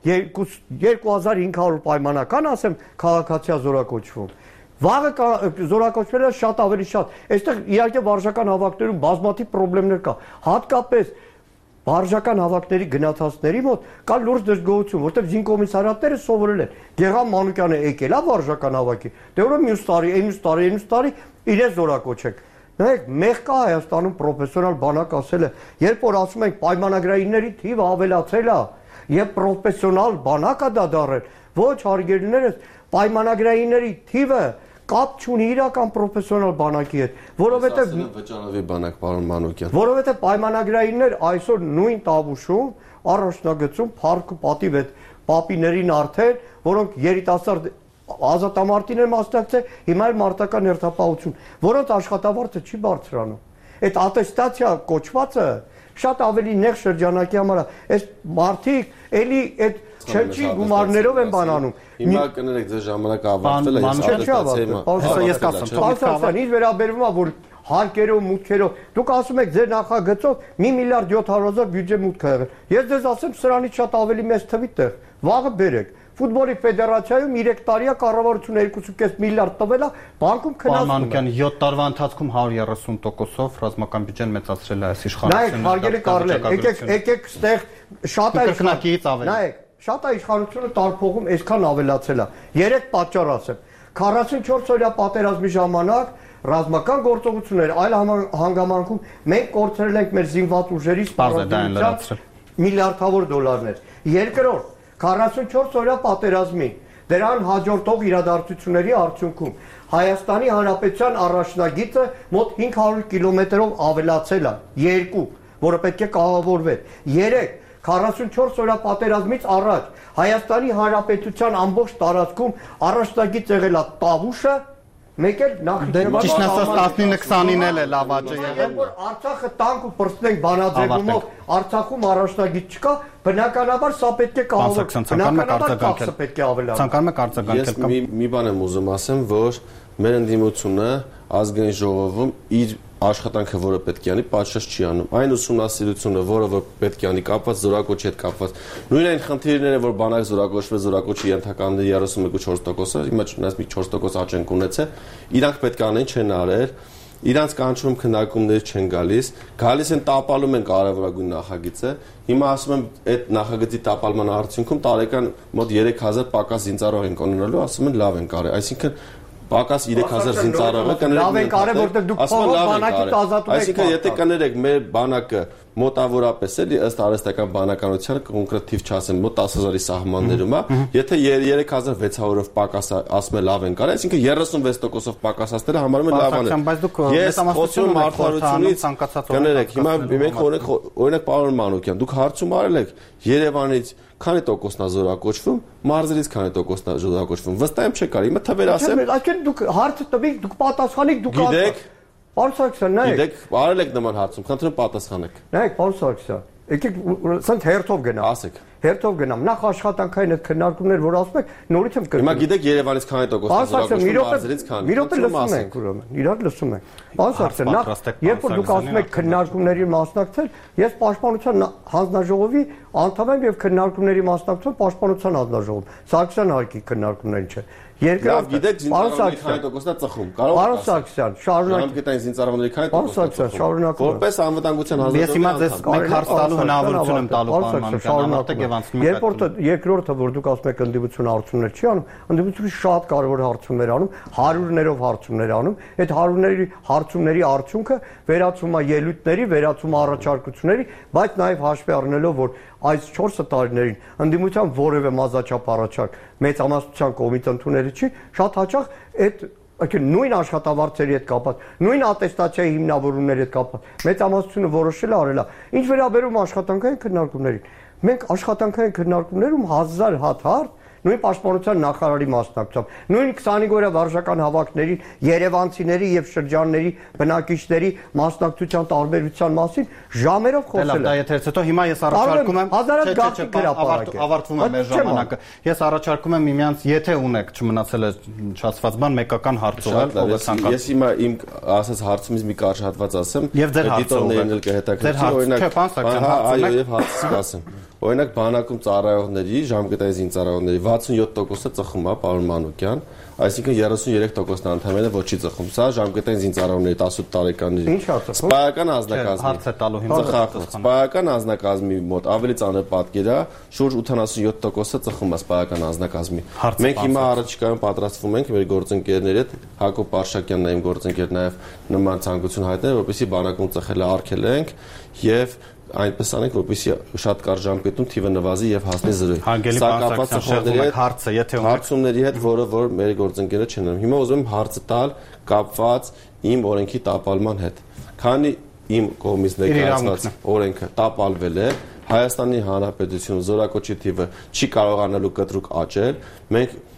երկու հազար հինգ հարյուր պայմանական ասեմ քաղաքացիա զորակոչվում։ Վաղը զորակոչվելը շատ ավելի շատ։ Այստեղ իհարկե վարժական հավաքներում բազմաթիվ խնդիրներ կա։ Հատկապես վարժական հավաքների գնացածների մոտ կա լուրջ դժգոհություն, որտեղ զինկոմիսարիատները սովորել են։ Գեգամ Մանուկյանը եկել է վարժական հավաքի։ Դե ուրեմն մյուս տարի, մյուս տարի, մյուս տարի իրեն զորակոչեք։ Նայեք, մեկ կա Հայաստանում պրոֆեսիոնալ բանակ ասել է, երբ որ ասում ենք պայմանագրայինների թիվը ավելացել է, եւ պրոֆեսիոնալ բանակա դա դարել։ Ոչ հարգելիներս, պայմանագրայինների թիվը կապ չունի իրական պրոֆեսիոնալ բանակի հետ, որովհետեւ վճարովի բանակ, պարոն Մանուկյան։ Որովհետեւ պայմանագրայիններ այսօր նույն տավուշում առաջնագծում փառք ու պատիվ այդ պապիներին արդեն, որոնք երիտասարդ ազատամարտին են մասնակցել, հիմա էլ մարտական հերթապահություն, որոնց աշխատավարձը չի բարձրանում։ Այդ ատեստացիա կոչվածը շատ ավելի նեղ շրջանակի համար է։ Այս մարդիկ էլի այդ չնչի գումարներով են բանանում։ Հիմա կներեք ձեր ժամանակ ավարտվել է, ես ատեստացիայի մասին ես կասեմ։ Պարզապես ինձ վերաբերվում է, որ հարկերով, մուտքերով, դուք ասում եք ձեր նախագծով մի միլիարդ յոթ հարյուր հազար բյուջե մուտք ա եղել։ Ես ձեզ ասեմ, սրանից շատ ավելի մեծ թվի տեղ։ Վաղը բերեք։ Ֆուտբոլի ֆեդերացիայում երեք տարիա կառավարությունը երկու կoma պենս միլիարդ տվել է, բանկում քննարկում։ Պարմանական յոթ տարվա ընթացքում հարյուր երեսուն տոկոսով ռազմական բյուջեն մեծացրել է այս իշխանությունը։ Նայեք, հարգելի Կարլեն, եկեք եկեք ստեղ շատ է կրկնակիից ավելի։ Նայեք, շատ է իշխանությունը տարփողում այսքան ավելացել է։ Երեք պատճառ ասեմ։ քառասունչորս օրյա պատերազմի ժամանակ ռազմական գործողություններ այլ հանգամանքում մենք կորցրել ենք մեր զինված ուժերի սպառազինության միլիարդավոր դոլարներ։ Երկրորդ, քառասունչորս օրյա պատերազմի դրան հաջորդող իրադարձությունների արդյունքում Հայաստանի Հանրապետության առաջնագիծը մոտ հինգ հարյուր կիլոմետրով ավելացել է, երկու, որը պետք է կահավորվեր։ Երեք, քառասունչորս օրյա պատերազմից առաջ Հայաստանի Հանրապետության ամբողջ տարածքում առաջնագիծ եղել է Տավուշը, մեկ էլ Նախիջևան ճիշտ ասած տասնինը քսանին էլ է լավաճը եղել։ Որ Արցախը տանկ ու պրծնենք բանաձևումով, Արցախում առաջնագիծ չկա, բնականաբար սա պետք է կահավորվի։ Բնականաբար ծախսը պետք է ավելանա։ Ցանկանում եք արձագանքել կամ։ Ես մի մի բան եմ ուզում ասեմ, որ մեր ընդդիմությունը ազգային ժողովում իր աշխատանքը, որը պետք է անի, պատշաճ չի անում։ Այն ուսումնասիրությունը, որը որ պետք է անի, կապված զորակոչի հետ կապված։ Նույն այն խնդիրները, որ բանակ զորակոչվել, զորակոչի ենթականների երեսուն մեկ կoma չորս տոկոսը, հիմա չնայած մի չորս տոկոս աճ են ունեցել, իրանք պետք է անեն, չեն արել։ Իրանց կանչում քննարկումներ չեն գալիս, գալիս են տապալում են կարևորագույն նախագիծը։ Հիմա ասում եմ, այդ նախագծի տապալման արդյունքում տարեկան մոտ երեք հազար պակաս զինծառայող են կունենալու, ասում են լավ են կարել։ Այսինքն պակաս երեք հազար զինծառայողը կներեք։ Լավ են կարել, որտեղ դուք փողոց բանակից ազատում եք։ Այսինքն եթե կներեք մեր բանակը մոտավորապես էլի ըստ արհեստական բանականությանը կոնկրետ թիվ չասեմ, մոտ տասը հազարի սահմաններում է, եթե երեք հազար վեց հարյուրով պակաս ասում է լավ են կարել, այսինքն երեսունվեց տոկոսով պակասացները համարում են լավ են։ Բայց դուք ես խոսում մարդարությունից կներեք, հիմա մենք օրենք օրինակ պարոն Մանուկյան, դուք հարցում արել եք Երևանից քանի տոկոսն է զորակոչվում, մարզերից քանի տոկոսն է զորակոչվում։ Վստահ եմ չեք արի, հիմա թվեր ասեմ։ Այսինքն դուք հարցը տվեք, դուք պատասխանեք, դուք գիտեք։ Պարոն Սարգսյան, նայեք։ Գիտեք, արել եք նման հարցում, խնդրում պատասխանեք։ Նայեք, պարոն Սարգսյան, եկեք սենց հերթով գնամ։ Ասեք։ Հերթով գնամ։ Նախ աշխատանքային այդ քննարկումներ, որ ասում եք, նորից եմ կրկնում։ Հիմա գիտեք Երևանից քանի տոկոս զորակոչվում, մարզերից քանի։ Մի րոպե լսում ենք, ուրեմն, իրար լսում ենք։ Պարոն Սարգսյան, նախ երբ որ դուք ասում եք քննարկումների մասնակցել, ես Պաշտպանության հանձնաժողովի անդամ եմ եւ քննարկումների մասնակցել Պաշտպանության հանձնաժողովում։ Սարգսյան հարկի քննարկումներին չէ։ Երկրորդ, գիտեք զինծառայողների քանի տոկոսն է ծխում։ Կարող Պարոն Սարգսյան, շարունակեք։ Ժամկետային զինծառայողների քանի տոկոսն է ծխում։ Պարոն Սարգսյան, շարունակեք։ Որպես անվտանգության հանձնաժողովի ես հիմա ձեզ մեկ հարց տալու հնարավորություն եմ տալու պարոն շարունակեք եւ անցնում եք։ Երկրորդը, երկրորդը, որ դուք ասում եք ընդդիմությունը հարցումներ չի անում, ընդդիմությունը շատ կարևոր հարցումներ անում, հարյուրներով հարցումներ անում։ Այդ հարյուրների հարցումների արդյունքը վերացում է ելույթների, վերացում է առաջարկությունների, բայց նաեւ հաշվի առնելով, որ այս չորս տարիներին ընդդիմության որևէ մազաչափ առաջարկ մեծամասնության կողմից ընդունելի չի, շատ հաճախ այդ Ակին նույն աշխատավարձերի հետ կապված, նույն ատեստացիայի հիմնավորումների հետ կապված, մեծամասնությունը որոշել է արել է։ Ինչ վերաբերում աշխատանքային քննարկումներին, մենք աշխատանքային քննարկումներում հազար հատ հարց նույն պաշտպանության նախարարի մասնակցությամբ, նույն քսանհինգ օրյա վարժական հավաքների, երևանցիների եւ շրջանների բնակիչների մասնակցության տարբերության մասին ժամերով խոսել եմ։ Դա եթերից հետո հիմա ես առաջարկում եմ, ավարտվում է մեր ժամանակը։ Ես առաջարկում եմ միմյանց, եթե ունեք չմնացել է չասված բան, մեկական հարց ուղղել, ով է ցանկանում։ Ես հիմա իմ ասած հարցումից մի կարճ հատված ասեմ, եւ ձեր հարցերն էլ կհետաքրքրի, օրինակ, այո, եւ հարցը ասեմ։ Օրինակ բանակում ծառայողների, ժամկետային զինծառայողների վաթսունյոթ տոկոսը ծխում է, պարոն Մանուկյան, այսինքն երեսուներեք տոկոսն անդամները ոչի ծխում։ Սա ժամկետային զինծառայողների տասութ տարեկանների սպայական անձնակազմի սպայական անձնակազմի մոտ ավելի ծանր պատկեր է, շուրջ ութանասունյոթ տոկոսը ծխում է սպայական անձնակազմի։ Մենք հիմա առաջիկայում պատրաստվում ենք մեր գործընկերների հետ, Հակոբ Պարշակյանն է իմ գործընկեր, նաև նման ցանկություն հայտնել, որպեսզի բանակում ծխելը արգելենք եւ այնպես անենք, որպեսզի շատ կարճ ժամկետում թիվը նվազի եւ հասնի զրոյի։ Սա կապված է հարցը, եթե հարցումների հետ, որը որ մեր գործընկերները չեն անում։ Հիմա ուզում եմ հարցը տալ կապված իմ օրենքի տապալման հետ։ Քանի իմ կողմից ներկայացված օրենքը տապալվել է, Հայաստանի Հանրապետությունը զորակոչի թիվը չի կարողանալու կտրուկ աճել, մենք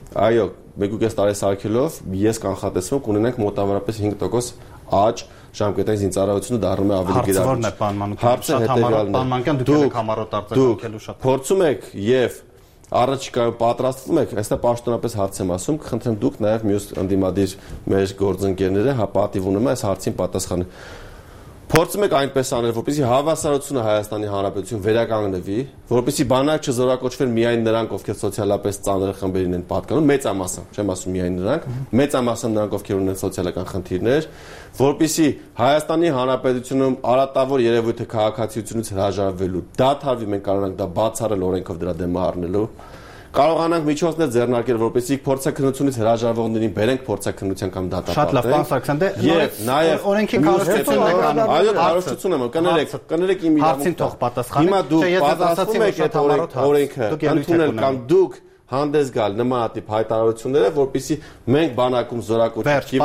այո, մեկ ու կես տարի սարքելով ես կանխատեսում կունենանք մոտավորապես հինգ տոկոս աճ ժամկետային զինծառայությունը դառնում է ավելի գրավիչ։ Հարցը հետեւյալն է։ Դուք համառոտ արձագանքելու շատ։ Փորձում եք եւ առաջիկայում պատրաստվում եք, այստեղ պաշտոնապես հարց եմ ասում, կխնդրեմ դուք նաեւ մյուս ընդդիմադիր մեր գործընկերները հա պատիվ ունեմ այս հարցին պատասխանը։ Փորձում եք այնպես անել, որպեսզի հավասարությունը Հայաստանի Հանրապետություն վերականգնվի, որպեսզի բանակ չզորակոչվեն միայն նրանք, ովքեր սոցիալապես ծանր խմբերին են պատկանում, մեծամասն, չեմ ասում միայն նրանք, մեծամասն նրանք, ովքեր ունեն սոցիալական խնդիրներ, որպեսզի Հայաստանի Հանրապետությունում արատավոր երևույթը քաղաքացիությունից հրաժարվելու դադարվի, մենք կարող ենք դա բացառել օրենքով դրա դեմ առնելու կարողանանք միջոցներ ձեռնարկել, որպեսզի փորձաքննությունից հրաժարվողներին բերենք փորձաքննության կամ դատապարտենք։ Շատ լավ, պարոն Սարգսյան, դե եւ նաեւ օրենքի քարոզչությունն է կանում։ Այո, քարոզչություն եմ, կներեք, կներեք իմ իրավունքը։ Հարցին թող պատասխանի։ Հիմա դուք պատասխանում եք այդ օրենքը, ընդունել կամ դուք հանդես գալ նմանատիպ հայտարարությունները, որպեսզի մենք բանակում զորակոչի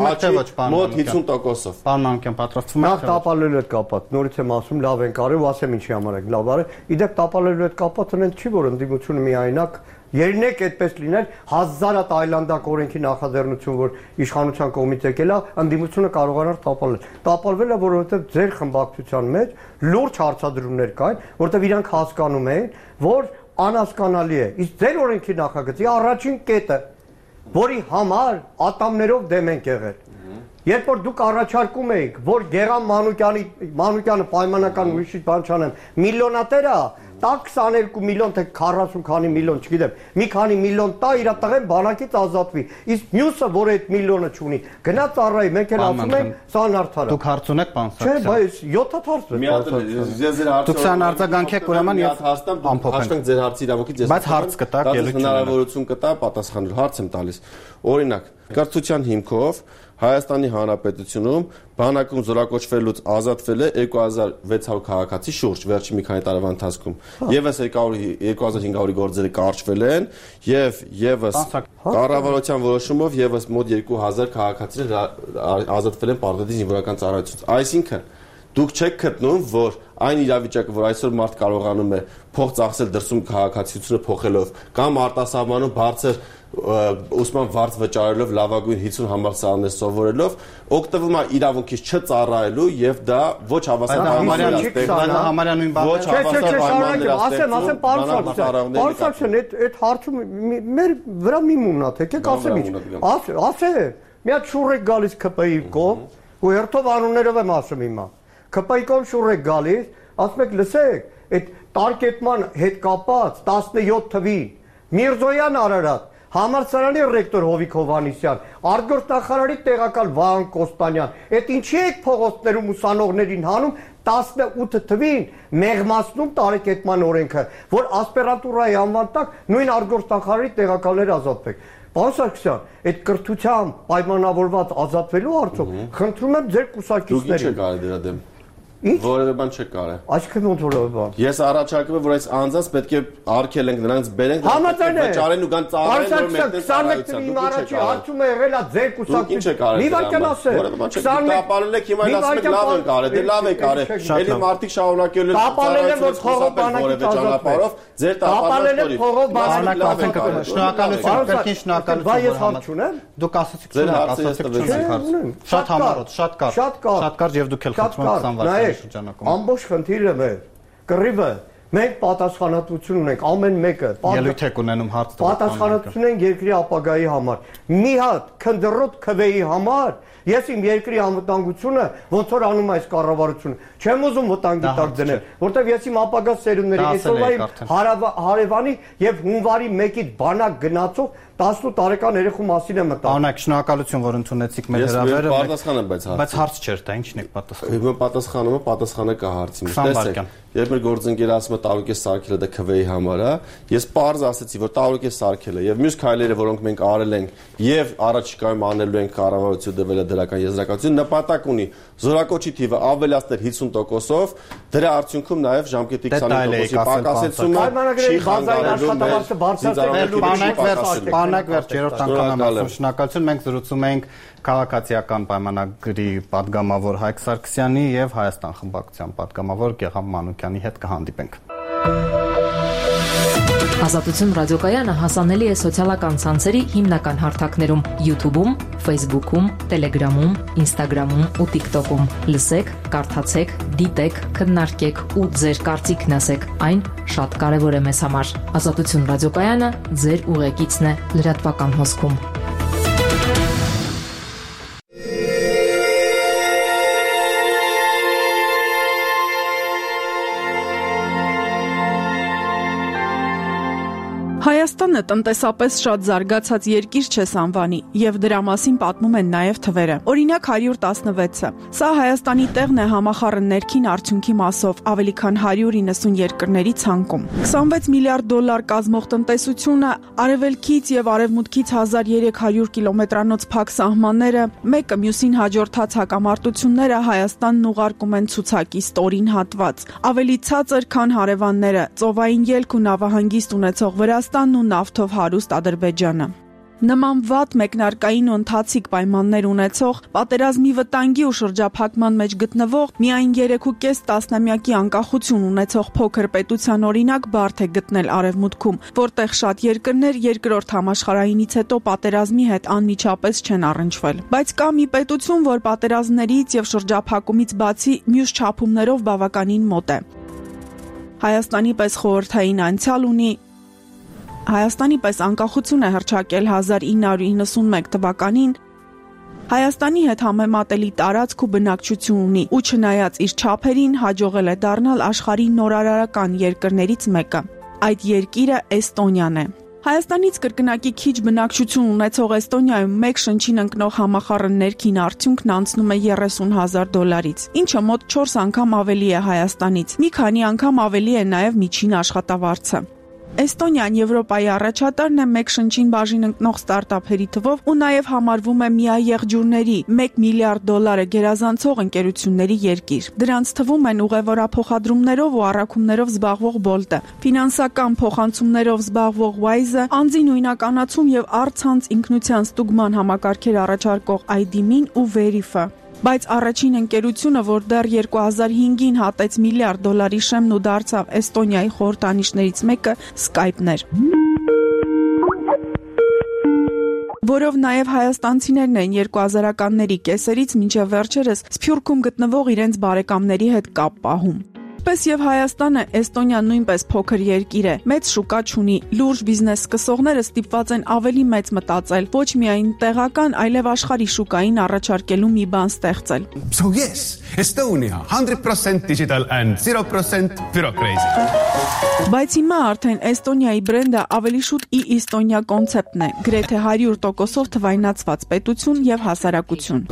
մոտ հիսուն տոկոսով։ Պարոն Մանուկյան, պատրաստվում եք։ Նախ տապալելու հետ կապված, նորից եմ ասում, լավ են կարել ու ասեմ ինչի համար եք լավ արել։ Իդեպ տապալելու հետ կապված ունեն չի, որ ընդդիմությունը միայնակ Երնեք այդպես լինել հազարատ այլանդակ օրենքի նախաձեռնություն, որ իշխանության կողմից եկել է, ընդդիմությունը կարողանար տապալել։ Տապալվել է, որովհետև ձեր խմբակցության մեջ լուրջ հարցադրումներ կային, որովհետև իրանք հասկանում էին, որ անհասկանալի է։ Իսկ ձեր օրենքի նախագծի առաջին կետը, որի համար ատամներով դեմ ենք եղել։ Երբ որ դուք առաջարկում էիք, որ Գեղամ Մանուկյանի Մանուկյանը պայմանական ուրիշի բան չանեմ, միլիոնատեր է, տա քսաներկու միլիոն թե քառասուն քանի միլիոն, չգիտեմ, մի քանի միլիոն տա իր տղեն բանակից ազատվի։ Իսկ մյուսը, որ այդ միլիոնը չունի, գնա ծառայի, մենք էլ ասում ենք, սա անարդար է։ Դուք հարց ունեք, պարոն Սարգսյան։ Չէ, բայց յոթ հարց է։ Մի հատ ես ձեր հարցը։ Դուք սան արձագանքեք, ուրեմն ես ամփոփեմ ձեր հարցի իրավունքից ես։ Բայց հարց կտա, ելույթ հնարավորություն կտա պատասխանելու։ Հարց եմ տալիս։ Օրինակ, կրթության հիմքով Հայաստանի Հանրապետությունում բանակում զորակոչվելուց ազատվել է երկու հազար վեց հարյուր քաղաքացի շուրջ վերջի մի քանի տարվա ընթացքում։ Եվս երկու հազար հինգ հարյուր գործերը կարճվել են եւ եւս կառավարության որոշումով եւս մոտ երկու հազար քաղաքացիներ ազատվել են պարտադիր զինվորական ծառայությունից։ Այսինքն դուք չեք գտնում, որ այն իրավիճակը, որ այսօր մարդ կարողանում է փող ծախսել դրսում քաղաքացիությունը փոխելով կամ արտասահմանում բարձր ուսման վարձ վճարելով լավագույն հիսուն համալսարաններ սովորելով օգտվում է իրավունքից չծառայելու եւ դա ոչ հավասար համարյա նույն բանն է։ Չէ, չէ, շարունակեմ, ասեմ, ասեմ, պարոն Սարգսյան, պարոն Սարգսյան, այդ այդ հարցում մեր վրա մի մուննա, եկեք ասեմ ինչ։ Ասե, մի հատ շուռ եք գալիս ՔՊԻ կողմ, ու հերթով անուններով եմ ասում հիմա։ ՔՊԻ կողմ շուռ եք գալիս, ասում եք, լսեք, այդ տարկետման հետ կապած տասնյոթ թվին Միրզոյան Արարատ Համալսարանի ռեկտոր Հովիկ Հովհաննիսյան, արտգործնախարարի տեղակալ Վահան Կոստանյան, այդ ինչի եք փողոցներում ուսանողներին հանում տասնութ թվին մեղմացնում տարեկետման օրենքը, որ ասպիրանտուրայի անվան տակ նույն արտգործնախարարի տեղակալները ազատվեք։ Պարոն Սարգսյան, այդ կրթությամբ պայմանավորված ազատվելու արդյոք խնդրում եմ ձեր կուսակիցներին։ Դուք ինչ եք արել դրա դեմ։ Որևէ բան չեք կարել։ Այսինքն ոնց որևէ բան։ Ես առաջարկում եմ, որ այս անձանց պետք է արգել ենք, նրանց բերենք, վճարեն ու գան ծառայեն, որ մեկտեն ծառայության։ Առաջի հարցում է եղել է ձեր կուսակցություն։ Մի բան ասել։ Որևէ բան չեք տապալել եք, հիմա ասում եք լավ են կարել, դե լավ եք արել։ Էլի մարդիկ շարունակել են տապալել են, որ փողով բանակից ճանապարհով ձեր տապալել փողով բանակից։ Շնորհակալություն, կրկին շնորհակալություն։ Բա ես հարց չունեմ։ Դուք ասացիք չունեք, ասացիք չունեք հարց։ Շատ համառոտ, շատ կար։ Շատ կար եւ դուք էլ խնդրում եք սանվարների շրջանակում։ Ամբողջ խնդիրը մեր կռիվը մենք պատասխանատվություն ունենք ամեն մեկը ելույթ եք ունենում հարց տալ պատասխանատվություն ենք երկրի ապագայի համար մի հատ քնդրոտ քվեի համար ես իմ երկրի անվտանգությունը ոնց որ անում այս կառավարությունը չեմ ուզում վտանգի տակ դնել որտեվ ես իմ ապագա սերունդների այսօրվա իմ հարևանի եւ հունվարի մեկից բանակ գնացող տասնութ տարեկան երեխու մասին եմ մտածում։ Անակ շնորհակալություն, որ ընդունեցիք մեր հրավերը։ Ես պատասխանեմ, բայց հարց։ Բայց հարց չէր դա, ինչն եք պատասխանում։ Հիմա պատասխանումը պատասխանը կա հարցին։ Տեսեք, երբ մեր գործընկերը ասում է տարուկես սարքելը դա քվեի համար է, ես պարզ ասացի, որ տարուկես սարքելը եւ մյուս քայլերը, որոնք մենք արել ենք եւ առաջիկայում անելու ենք կառավարությունը դվել է դրական եզրակացություն, նպատակ ունի զորակոչի թիվը ավելացնել հիսուն տոկոսով, դրա արդյունքում նաեւ ժամկետի քսանինը տոկոսի պակասեցումը չի խանգարելու Բանակ վերջ երրորդ անգամ եմ շնորհակալություն մենք զրուցում ենք քաղաքացիական պայմանագրի պատգամավոր Հայկ Սարգսյանի եւ Հայաստան խմբակցության պատգամավոր Գեղամ Մանուկյանի հետ կհանդիպենք Ազատություն ռադիոկայանը հասանելի է սոցիալական ցանցերի հիմնական հարթակներում՝ YouTube-ում, Facebook-ում, Telegram-ում, Instagram-ում ու TikTok-ում։ Լսեք, կարդացեք, դիտեք, քննարկեք ու ձեր կարծիքն ասեք։ Այն շատ կարևոր է մեզ համար։ Ազատություն ռադիոկայանը ձեր ուղեկիցն է լրատվական հոսքում։ Հայաստանը տնտեսապես շատ զարգացած երկիր չէ անվանի, եւ դրա մասին պատմում են նաեւ թվերը։ Օրինակ հարյուր տասնվեցը։ Սա Հայաստանի տեղն է համախառն ներքին արդյունքի մասով ավելի քան հարյուր իննսուն երկրների ցանկում։ քսանվեց միլիարդ դոլար կազմող տնտեսությունը, արևելքից եւ արևմուտքից հազար երեք հարյուր կիլոմետրանոց փակ սահմանները, մեկը մյուսին հաջորդած հակամարտությունները Հայաստանն ուղարկում են ցուցակի ստորին հատված։ Ավելի ցածր, քան հարևանները, ծովային ելք ու նավահանգիստ ունեցող Վրաստանն ու նավթով հարուստ Ադրբեջանը։ Նման վատ մեկնարկային ու ընթացիկ պայմաններ ունեցող, պատերազմի վտանգի ու շրջափակման մեջ գտնվող, միայն երեք ու կես տասնամյակի անկախություն ունեցող փոքր պետության օրինակ բարդ է գտնել Արևմուտքում, որտեղ շատ երկրներ երկրորդ համաշխարհայինից հետո պատերազմի հետ անմիջապես չեն առնչվել։ Բայց կա մի պետություն, որ պատերազմներից եւ շրջափակումից բացի մյուս չափումներով բավականին մոտ է։ Հայաստանի պես խորհրդային անցյալ ունի, Հայաստանի պես անկախություն է հռչակել հազար ինը հարյուր իննսունմեկ թվականին, Հայաստանի հետ համեմատելի տարածք ու բնակչություն ունի ու չնայած իր չափերին հաջողել է դառնալ աշխարհի նորարարական երկրներից մեկը։ Այդ երկիրը Էստոնիան է։ Հայաստանից կրկնակի քիչ բնակչություն ունեցող Էստոնիայում մեկ շնչին ընկնող համախառն ներքին արդյունքն անցնում է երեսուն հազար դոլարից, ինչը մոտ չորս անգամ ավելի է Հայաստանից։ Մի քանի անգամ ավելի է նաև միջին աշխատավարձը։ Էստոնիան Եվրոպայի առաջատարն է մեկ շնչին բաժին ընկնող ստարտափերի թվով ու նաև համարվում է միաեղջյուրների մեկ միլիարդ դոլարը գերազանցող ընկերությունների երկիր։ Դրանց թվում են ուղևորափոխադրումներով ու առաքումներով զբաղվող Bolt-ը, ֆինանսական փոխանցումներով զբաղվող Wise-ը, անձի նույնականացում եւ առցանց ինքնության ստուգման համակարգեր առաջարկող այ դի ըմ-ին ու Verif-ը։ Բայց առաջին ընկերությունը, որ դեռ երկու հազար հինգին հատեց միլիարդ դոլարի շեմն ու դարձավ Էստոնիայի խորհրդանիշներից մեկը, Skype-ն էր, որով նաև հայաստանցիներն են երկու հազարականների կեսերից մինչև վերջերս Սփյուռքում գտնվող իրենց բարեկամների հետ կապ պահում։ Պես եւ Հայաստանը, Էստոնիան նույնպես փոքր երկիր է, մեծ շուկա չունի, լուրջ բիզնես սկսողները ստիպված են ավելի մեծ մտածել, ոչ միայն տեղական, այլև աշխարհի շուկային առաջարկելու մի բան ստեղծել։ So yes, Estonia, one hundred percent digital and zero percent bureaucracy։ Բայց հիմա արդեն Էստոնիայի բրենդը ավելի շուտ ի-Էստոնիա կոնցեպտն է, գրեթե հարյուր տոկոսով թվայնացված պետություն եւ հասարակություն։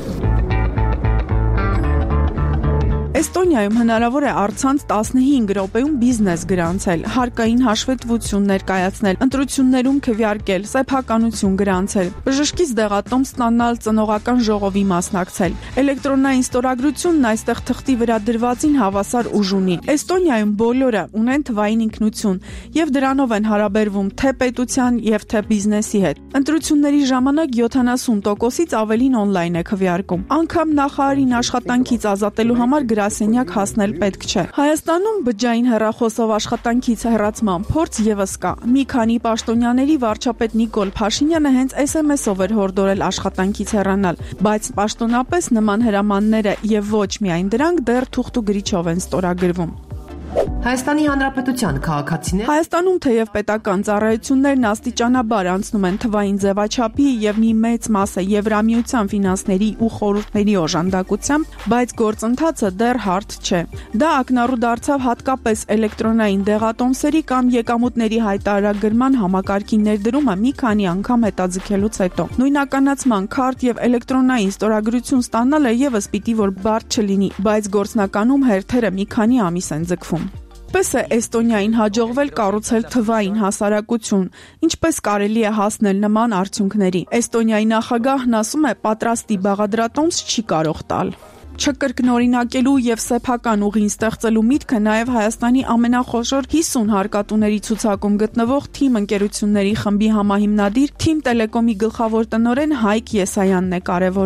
Էստոնիայում հնարավոր է առցանց տասնհինգ րոպեում բիզնես գրանցել, հարկային հաշվետվություն ներկայացնել, ընտրություններում քվեարկել, սեփականություն գրանցել, բժշկից դեղատոմ ստանալ, ծնողական ժողովի մասնակցել։ Էլեկտրոնային ստորագրությունն այստեղ թղթի վրա դրվածին հավասար ուժ ունի։ Էստոնիայում բոլորը ունեն թվային ինքնություն եւ դրանով են հարաբերվում թե պետության եւ թե բիզնեսի հետ։ Ընտրությունների ժամանակ յոթանասուն տոկոսից ավելին օնլայն է քվեարկում։ Անգամ նախարարին աշխատանքից ազատելու համար գրասենյակ հասնել պետք չէ։ Հայաստանում բջջային հեռախոսով աշխատանքից հեռացման փորձ եւս կա։ Մի քանի պաշտոնյաների վարչապետ Նիկոլ Փաշինյանը հենց էս էմ էսով էր հորդորել աշխատանքից հեռանալ, բայց պաշտոնապես նման հրամանները եւ ոչ միայն դրանք դեռ թուղթ ու գրիչով են ստորագրվում։ Հայաստանի Հանրապետության քաղաքացիներ Հայաստանում թեև պետական ծառայություններն աստիճանաբար անցնում են թվային ձևաչափի եւ մի մեծ մասը Եվրամիության ֆինանսների ու խորհուրդների օժանդակությամբ, բայց գործընթացը դեռ հարթ չէ։ Դա ակնառու դարձավ հատկապես էլեկտրոնային դեղատոմսերի կամ եկամուտների հայտարարագրման համակարգի ներդրումը մի քանի անգամ հետաձգելուց հետո։ Նույնականացման քարտ եւ էլեկտրոնային ստորագրություն ստանալը եւս պիտի որ բարդ չլինի, բայց գործնականում հերթերը մի քանի ամիս են ձգվում։ Պես է Էստոնիային հաջողվել կառուցել թվային հասարակություն, ինչպես կարելի է հասնել նման արդյունքների։ Էստոնիայի նախագահն ասում է, պատրաստի բաղադրատոմս չի կարող տալ։ Չկրկնօրինակելու եւ սեփական ուղին ստեղծելու միտքը նաեւ Հայաստանի ամենախոշոր հիսուն հարկատուների ցուցակում գտնվող Թիմ ընկերությունների խմբի համահիմնադիր Թիմ Տելեկոմի գլխավոր տնօրեն Հայկ Եսայանն է կարևորում։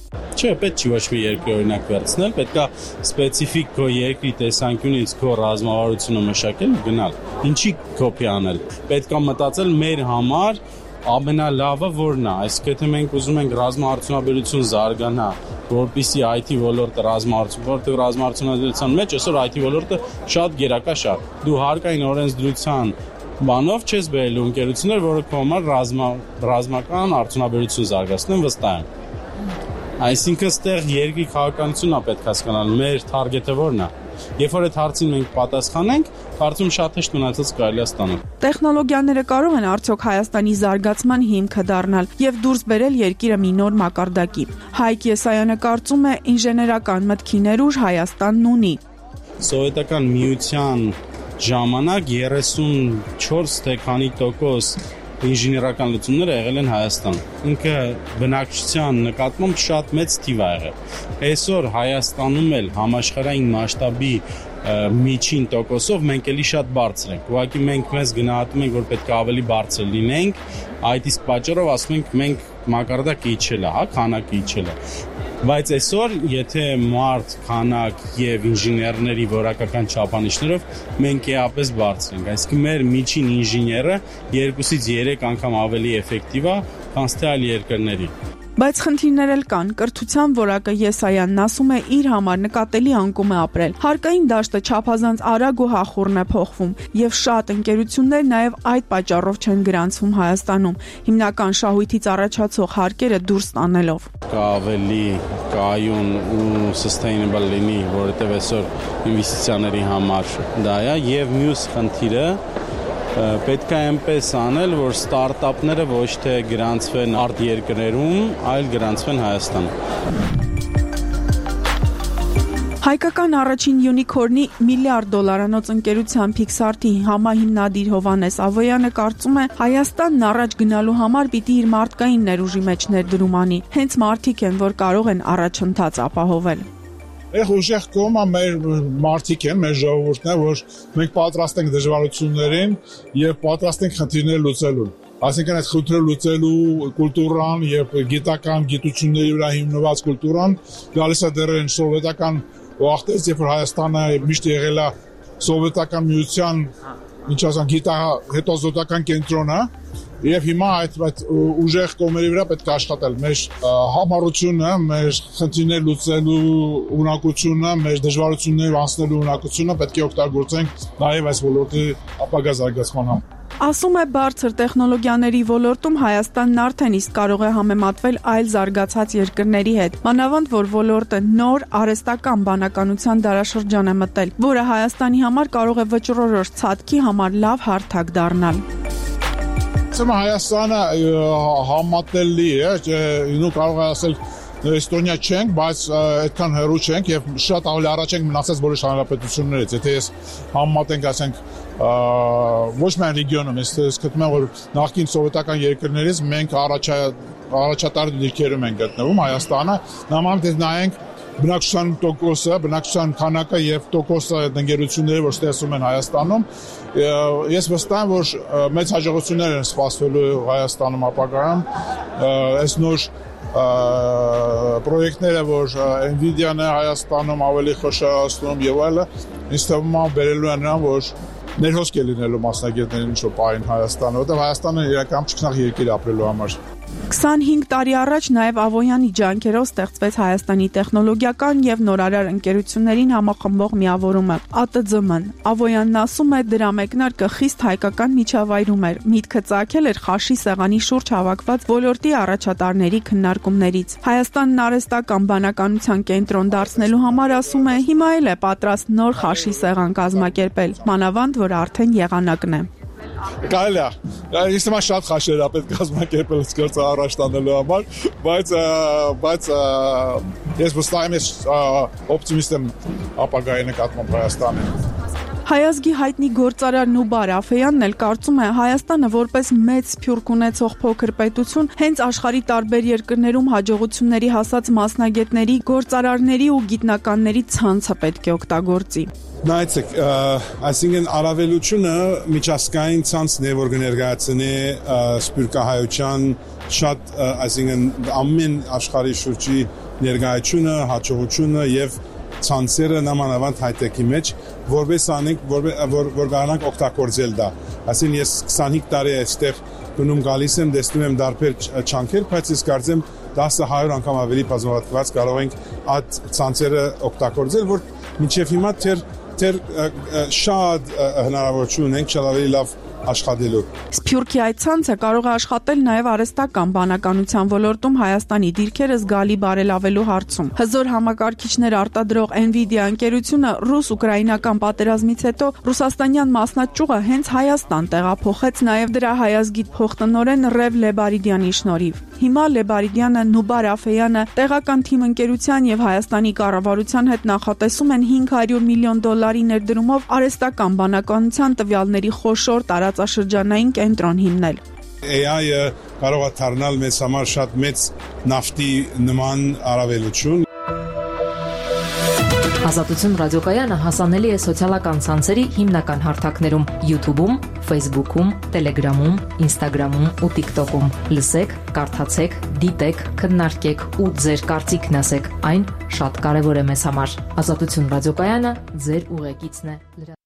Չէ, պետք չի ոչ մի երկրի օրինակ վերցնել, պետք է սպეციფიկ քո երկրի տեսանկյունից քո ռազմավարությունը մշակել ու գնալ։ Ինչի կոպի անել։ Պետք է մտածել մեր համար ամենալավը որն է, այսինքն թե մենք ուզում ենք ռազմաարդյունաբերություն զարգանա, որպեսզի I T ոլորտը ռազմաարդյուն, որտեղ ռազմաարդյունաբերության մեջ այսօր I T ոլորտը շատ գերակաշ է։ Դու հարկային օրենսդրության բանով չես բերելու ընկերություններ, որը քո համար ռազմա ռազմական արդյունաբերություն զարգացնեն վստահ եմ։ Այսինքն ստեղ երկրի քաղաքականությունն է պետք հասկանալ, մեր թարգեթը որն է։ Երբ որ այդ հարցին մենք պատասխանենք, կարծում շատ հեշտ մնացած կարելի է ստանալ։ Տեխնոլոգիաները կարող են արդյոք Հայաստանի զարգացման հիմքը դառնալ եւ դուրս բերել երկիրը մի նոր մակարդակի։ Հայկ Եսայանը կարծում է, ինժեներական մտքի ներուժ Հայաստանն ունի։ Սովետական միության ժամանակ երեսունչորս թե քանի տոկոս ինժեներական լուծումները եղել են Հայաստան։ Ինքը բնակչության նկատմամբ շատ մեծ թիվ է եղել։ Այսօր Հայաստանում էլ համաշխարհային մասշտաբի միջին տոկոսով մենք էլի շատ բարձր ենք։ Ուղղակի մենք մեզ գնահատում ենք, որ պետք է ավելի բարձր լինենք, այդ իսկ պատճառով ասում ենք մենք մակարդակը իջել է, հա, քանակը իջել է։ Բայց այսօր, եթե մարդ, քանակ եւ ինժեներների որակական չափանիշներով մենք էապես բարձր ենք, այսինքն մեր միջին ինժեները երկուսից երեք անգամ ավելի էֆեկտիվ է, քան թե այլ երկրների։ Բայց խնդիրներ էլ կան։ Կրթության որակը Եսայանն ասում է իր համար նկատելի անկում է ապրել։ Հարկային դաշտը չափազանց արագ ու հախուռն է փոխվում, եւ շատ ընկերություններ նաեւ այդ պատճառով չեն գրանցվում Հայաստանում, հիմնական շահույթից առաջացող հարկերը դուրս տանելով։ Կա ավելի կայուն ու sustainable լինի, որովհետեւ այսօր ինվեստիցիաների համար դա է, եւ մյուս խնդիրը պետք է այնպես անել, որ ստարտափները ոչ թե գրանցվեն արտերկրներում, այլ գրանցվեն Հայաստանում։ Հայկական առաջին յունիքորնի միլիարդ դոլարանոց ընկերության Pixart-ի համահիմնադիր Հովհաննես Ավոյանը կարծում է, Հայաստանն առաջ գնալու համար պիտի իր մարդկային ներուժի մեջ ներդրում անի։ Հենց մարդիկ են, որ կարող են առաջընթաց ապահովել։ Эх ուժեղ կողմը մեր մարդիկ են, մեր ժողովուրդն է, որ մենք պատրաստ ենք դժվարություններին եւ պատրաստ ենք խնդիրներ լուծելուն։ Այսինքն այդ խնդիրը լուծելու կուլտուրան եւ գիտական գիտությունների վրա հիմնված կուլտուրան գալիս է դեռ սովետական վաղտից, երբ որ Հայաստանը միշտ եղել է սովետական միության, ինչ ասեմ, գիտահետազոտական կենտրոնը, եւ հիմա այդ այդ ուժեղ կողմերի վրա պետք է աշխատել։ Մեր համառությունը, մեր խնդիրներ լուծելու ունակությունը, մեր դժվարություններ անցնելու ունակությունը պետք է օգտագործենք նաեւ այս ոլորտի ապագա զարգացման համար։ Ասում է, բարձր տեխնոլոգիաների ոլորտում Հայաստանն արդեն իսկ կարող է համեմատվել այլ զարգացած երկրների հետ։ Մանավանդ որ ոլորտը նոր արհեստական բանականության դարաշրջան է մտել, որը Հայաստանի համար կարող է վճռորոշ ցածքի համար լավ հարթակ դառնալ։ Սա Հայաստանը համատելի է, ինու կարող է ասել Էստոնիա չենք, բայց այդքան հեռու չենք եւ շատ ավելի առաջ ենք մնացած բոլոր հանրապետություններից։ Եթե ես համեմատենք, ասենք, ոչ միայն ռեգիոնում, ես գտնում եմ, որ նախկին սովետական երկրներից մենք առաջատար դիրքերում ենք գտնվում Հայաստանը, նմանապես նայենք բնակչության տոկոսը, բնակչության քանակը եւ տոկոսը ընկերությունների, որ ստեղծում են Հայաստանում, ես վստահ եմ, որ մեծ հաջողություններ են սպասվելու Հայաստանում ապագայում, այս նոր պրոյեկտները, որ Nvidia-ն է Հայաստանում ավելի խոշորացնում եւ այլը, ինձ թվում է բերելու են նրան, որ ներհոսք է լինելու մասնագետներին ինչ-որ պահին Հայաստանը, որտեղ Հայաստանը իրական չքնաղ երկիր ապրելու համար։ քսանհինգ տարի առաջ նաև Ավոյանի ջանքերով ստեղծվեց Հայաստանի տեխնոլոգիական եւ նորարար ընկերություններին համախմբող միավորումը A T Z M-ն։ Ավոյանն ասում է, դրա մեկնարկը խիստ հայկական միջավայրում էր։ Միտքը ծագել էր Խաշի սեղանի շուրջ հավաքված ոլորտի առաջատարների քննարկումներից։ Հայաստանն արհեստական բանականության կենտրոն դարձնելու համար, ասում է, հիմա էլ է պատրաստ նոր Խաշի սեղան կազմակերպել, մանավանդ որ արդեն եղանակն է։ Կարելի է, ես հիմա շատ խաշեր է պետք կազմակերպել այս գործը առաջ տանելու համար, բայց բայց ես վստահ եմ, ես օպտիմիստ եմ ապագայի նկատմամբ Հայաստանի։ Հայազգի հայտնի գործարար Նուբար Աֆեյանն էլ կարծում է, Հայաստանը որպես մեծ սփյուռք ունեցող փոքր պետություն հենց աշխարհի տարբեր երկրներում հաջողությունների հասած մասնագետների, գործարարների ու գիտնականների ցանցը պետք է օգտագործի։ Նայեցեք, այսինքն առավելությունը միջազգային ցանցն է, որ կներկայացնի սփյուռքահայության շատ, այսինքն ամեն աշխարհի շուրջի ներկայությունը, հաջողությունը եւ ցանցերը նամանավանդ հայտեկի մեջ որպես անենք որպես որ որ գանանք օգտագործել դա։ Այսինքն ես քսանհինգ տարի այստեղ գնում գալիս եմ, տեսնում եմ դարբեր չանքեր, բայց ես կարծեմ դասը հարյուր անգամ ավելի բազմապատկված կարող ենք այդ ցանցերը օգտագործել, որ մինչև հիմա թեր թեր շատ հնարավորություն ունենք շատ ավելի լավ աշխատելու։ Սփյուռքի այդ ցանցը կարող է աշխատել նաև արհեստական բանականության ոլորտում Հայաստանի դիրքերը զգալի բարելավելու հարցում։ Հզոր համակարգիչներ արտադրող Nvidia ընկերությունը ռուս-ուկրաինական պատերազմից հետո ռուսաստանյան մասնաճյուղը հենց Հայաստան տեղափոխեց նաև դրա հայազգիտ փոխտնօրեն Ռև Լեբարիդյանի շնորհիվ։ Հիմա Լեբարիդյանը, Նուբար Աֆեյանը տեղական թիմ ընկերության եւ Հայաստանի կառավարության հետ նախատեսում են հինգ հարյուր միլիոն դոլարի ներդրումով արհեստական բանականության տվյալների խոշոր տարածաշրջանային կենտրոն հիմնել։ A I-ը կարող է դառնալ մեզ համար շատ մեծ նավթի նման առավելություն։ Ազատություն ռադիոկայանը հասանելի է սոցիալական ցանցերի հիմնական հարթակներում՝ YouTube-ում, Facebook-ում, Telegram-ում, Instagram-ում ու TikTok-ում։ Լսեք, կարդացեք, դիտեք, քննարկեք ու ձեր կարծիքն ասեք։ Այն շատ կարևոր է մեզ համար։ Ազատություն ռադիոկայանը ձեր ուղեկիցն է։